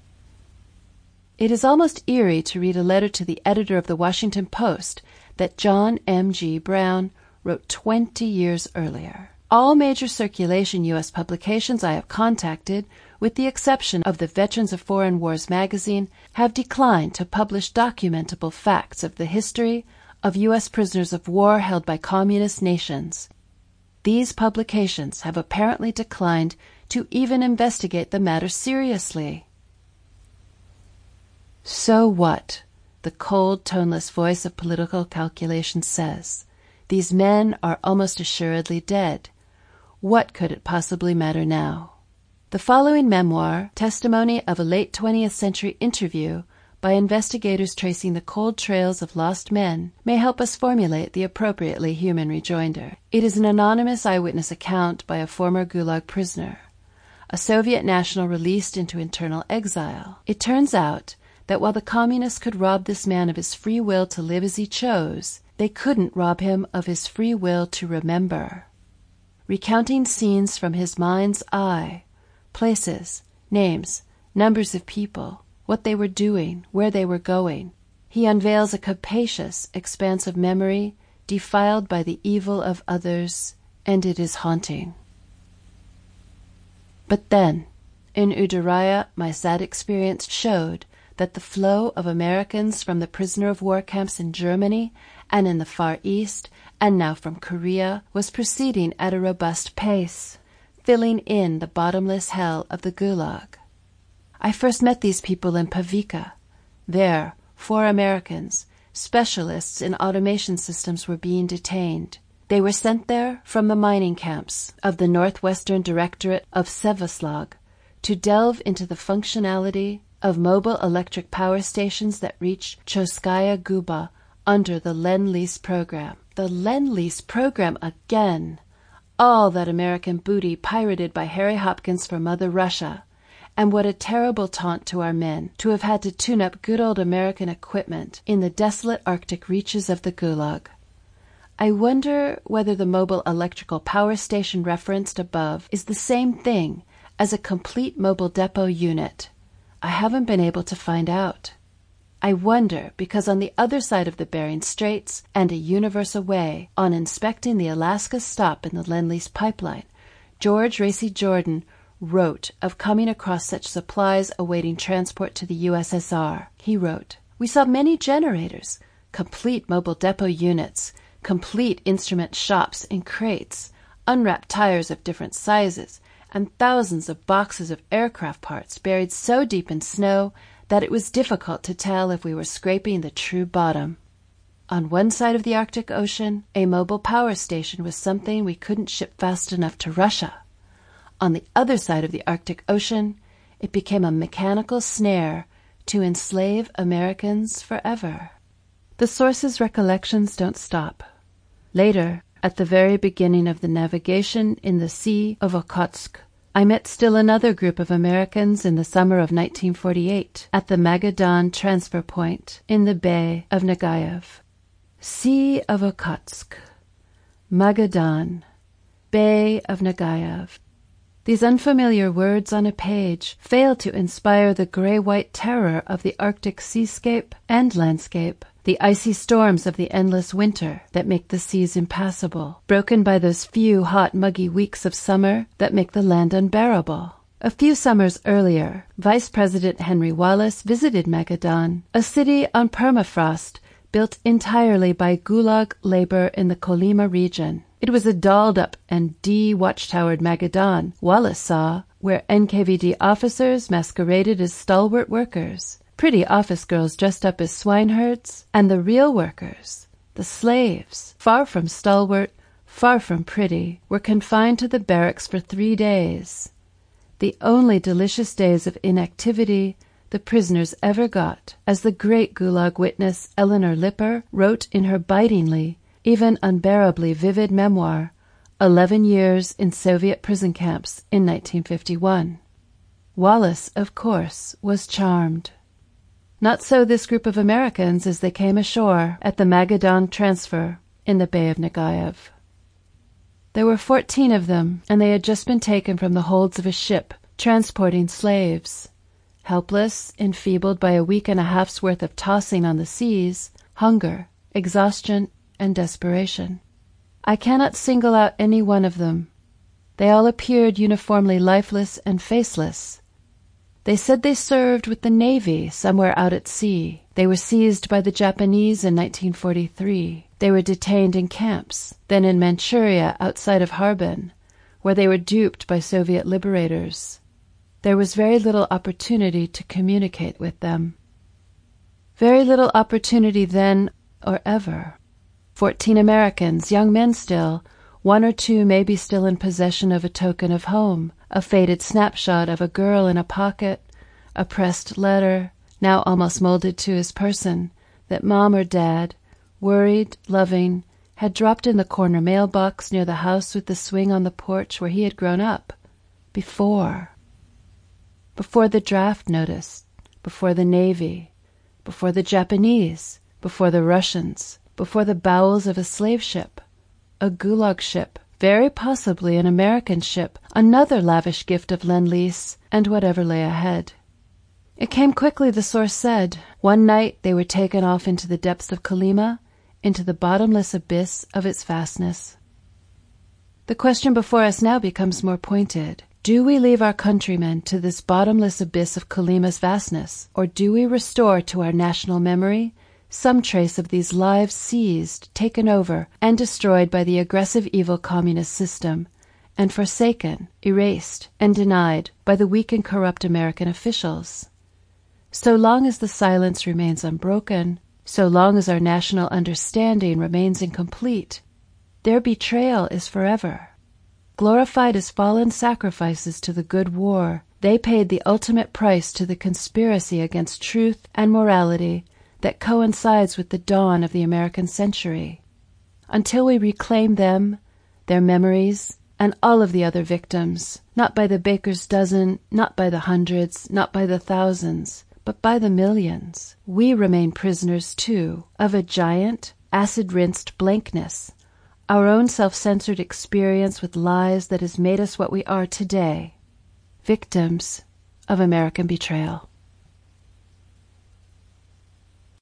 It is almost eerie to read a letter to the editor of the Washington Post that John M G Brown wrote twenty years earlier. All major circulation U S publications I have contacted, with the exception of the Veterans of Foreign Wars magazine, have declined to publish documentable facts of the history of U S prisoners of war held by communist nations. These publications have apparently declined to even investigate the matter seriously. So what? The cold, toneless voice of political calculation says. These men are almost assuredly dead. What could it possibly matter now? The following memoir, testimony of a late twentieth century interview by investigators tracing the cold trails of lost men, may help us formulate the appropriately human rejoinder. It is an anonymous eyewitness account by a former Gulag prisoner, a Soviet national released into internal exile. It turns out that while the communists could rob this man of his free will to live as he chose, they couldn't rob him of his free will to remember. Recounting scenes from his mind's eye, places, names, numbers of people, what they were doing, where they were going, he unveils a capacious expanse of memory defiled by the evil of others, and it is haunting. But then, in Uduraya, my sad experience showed that the flow of Americans from the prisoner of war camps in Germany and in the Far East, and now from Korea, was proceeding at a robust pace, filling in the bottomless hell of the Gulag. I first met these people in Pavica. There, four Americans, specialists in automation systems, were being detained. They were sent there from the mining camps of the Northwestern Directorate of Sevaslag to delve into the functionality of mobile electric power stations that reached Choskaya Guba under the Lend-Lease program. The Lend-Lease program again! All that American booty pirated by Harry Hopkins for Mother Russia. And what a terrible taunt to our men to have had to tune up good old American equipment in the desolate Arctic reaches of the Gulag. I wonder whether the mobile electrical power station referenced above is the same thing as a complete mobile depot unit. I haven't been able to find out. I wonder because on the other side of the Bering Straits and a universe away, on inspecting the Alaska stop in the Lend-Lease pipeline, George Racy Jordan wrote of coming across such supplies awaiting transport to the U S S R. He wrote, "We saw many generators, complete mobile depot units, complete instrument shops in crates, unwrapped tires of different sizes, and thousands of boxes of aircraft parts buried so deep in snow that it was difficult to tell if we were scraping the true bottom." On one side of the Arctic Ocean, a mobile power station was something we couldn't ship fast enough to Russia. On the other side of the Arctic Ocean, it became a mechanical snare to enslave Americans forever. The source's recollections don't stop. Later, at the very beginning of the navigation in the Sea of Okhotsk, I met still another group of Americans in the summer of nineteen forty-eight at the Magadan transfer point in the Bay of Negaev. Sea of Okhotsk, Magadan, Bay of Negaev. These unfamiliar words on a page fail to inspire the gray-white terror of the Arctic seascape and landscape, the icy storms of the endless winter that make the seas impassable, broken by those few hot, muggy weeks of summer that make the land unbearable. A few summers earlier, Vice President Henry Wallace visited Magadan, a city on permafrost built entirely by Gulag labor in the Kolyma region. It was a dolled-up and de-watchtowered Magadan Wallace saw, where N K V D officers masqueraded as stalwart workers, pretty office girls dressed up as swineherds, and the real workers, the slaves, far from stalwart, far from pretty, were confined to the barracks for three days. The only delicious days of inactivity the prisoners ever got, as the great Gulag witness Eleanor Lipper wrote in her bitingly, even unbearably vivid memoir, Eleven Years in Soviet Prison Camps in nineteen fifty-one. Wallace, of course, was charmed. Not so this group of Americans as they came ashore at the Magadan transfer in the Bay of Negaev. There were fourteen of them, and they had just been taken from the holds of a ship transporting slaves. Helpless, enfeebled by a week and a half's worth of tossing on the seas, hunger, exhaustion, and desperation. I cannot single out any one of them. They all appeared uniformly lifeless and faceless. They said they served with the Navy somewhere out at sea. They were seized by the Japanese in nineteen forty-three. They were detained in camps, then in Manchuria outside of Harbin, where they were duped by Soviet liberators. There was very little opportunity to communicate with them. Very little opportunity then or ever. Fourteen Americans, young men still, one or two maybe still in possession of a token of home, a faded snapshot of a girl in a pocket, a pressed letter, now almost molded to his person, that Mom or Dad, worried, loving, had dropped in the corner mailbox near the house with the swing on the porch where he had grown up. Before. Before the draft notice, before the Navy, before the Japanese, before the Russians, before the bowels of a slave ship, a Gulag ship, very possibly an American ship, another lavish gift of Lend-Lease, and whatever lay ahead. It came quickly, the source said. One night they were taken off into the depths of Kolyma, into the bottomless abyss of its vastness. The question before us now becomes more pointed. Do we leave our countrymen to this bottomless abyss of Kolyma's vastness, or do we restore to our national memory some trace of these lives seized, taken over, and destroyed by the aggressive evil communist system, and forsaken, erased, and denied by the weak and corrupt American officials. So long as the silence remains unbroken, so long as our national understanding remains incomplete, their betrayal is forever. Glorified as fallen sacrifices to the good war, they paid the ultimate price to the conspiracy against truth and morality that coincides with the dawn of the American century. Until we reclaim them, their memories, and all of the other victims, not by the baker's dozen, not by the hundreds, not by the thousands, but by the millions, we remain prisoners, too, of a giant, acid-rinsed blankness, our own self-censored experience with lies that has made us what we are today, victims of American betrayal.